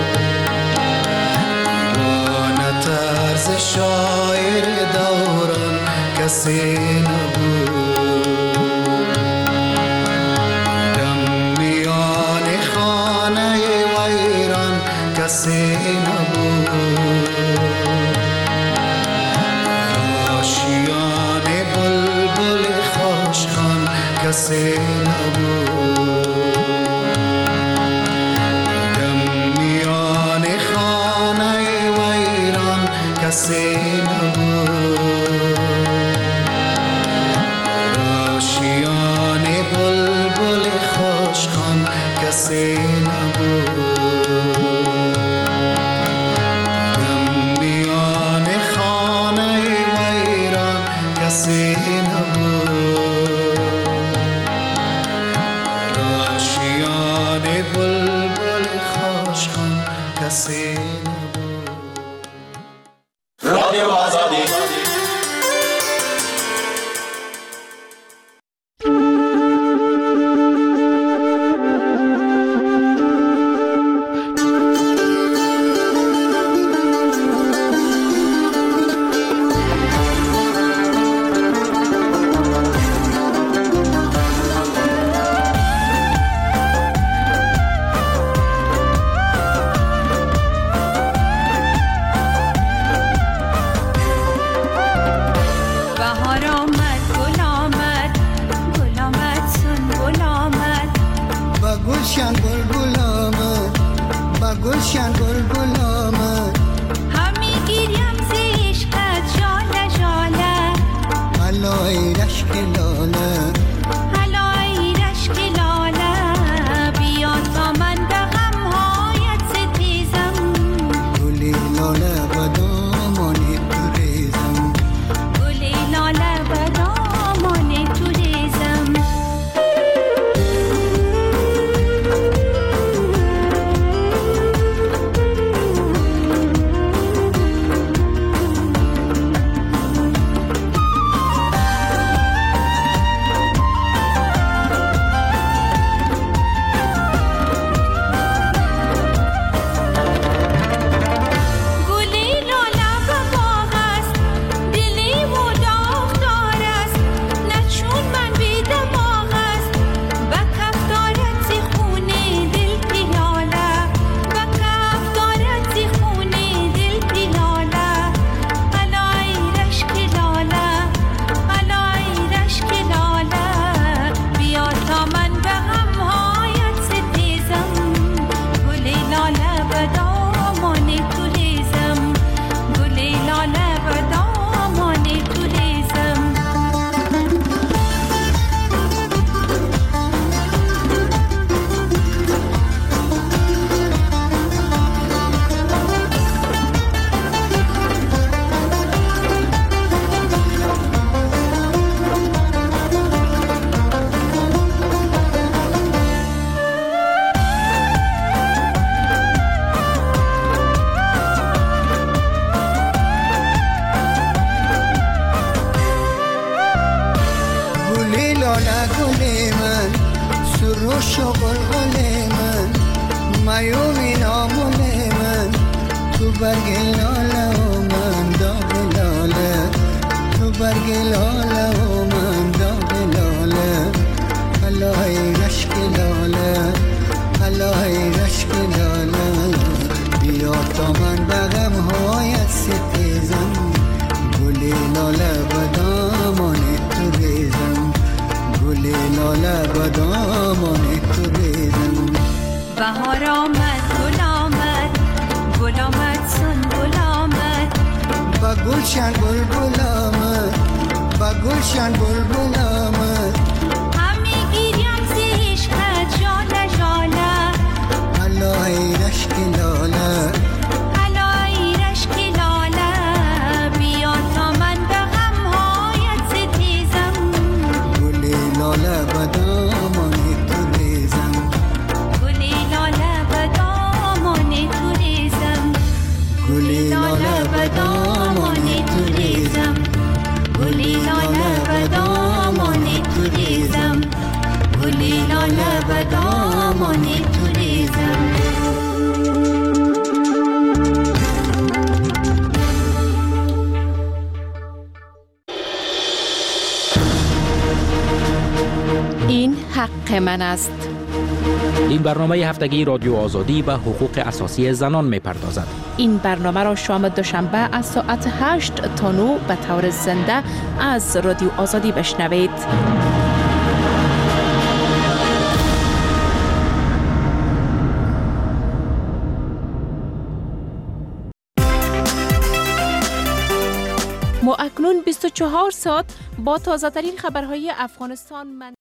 دیوانه طرز شاعر دوران کسی نبود دم میان خانه ویران کسی نبود آشیان بلبل خوشخوان کسی نبود دم میان خانه ویران کسی نبود آشیان بلبل خوشخوان کسی نبود کسی نبود آشیان بلبل خوشخوان کسی نبود. رادیو آزادی بهار آمد گل آمد گل آمد سنبل آمد با گلشن بلبل آمد با گلشن بلبل آمد همی گیریم ز عشقت ژاله ژاله الله ای رشک لاله الله ای رشک لاله بیا تا من به غمهایت ستیزم گل لاله به دامان تو ریزم گل لاله به دامان تو ریزم گل لاله به دامان تو ریزم گل لاله به دامان تو ریزم گل لاله به دامان دامان توریسم. این حق من است. این برنامه هفتگی رادیو آزادی به حقوق اساسی زنان می پردازد. این برنامه را شام دوشنبه از ساعت هشت تا نه به طور زنده از رادیو آزادی بشنوید. ما اکنون بیست و چهار ساعت با تازه ترین خبرهای افغانستان من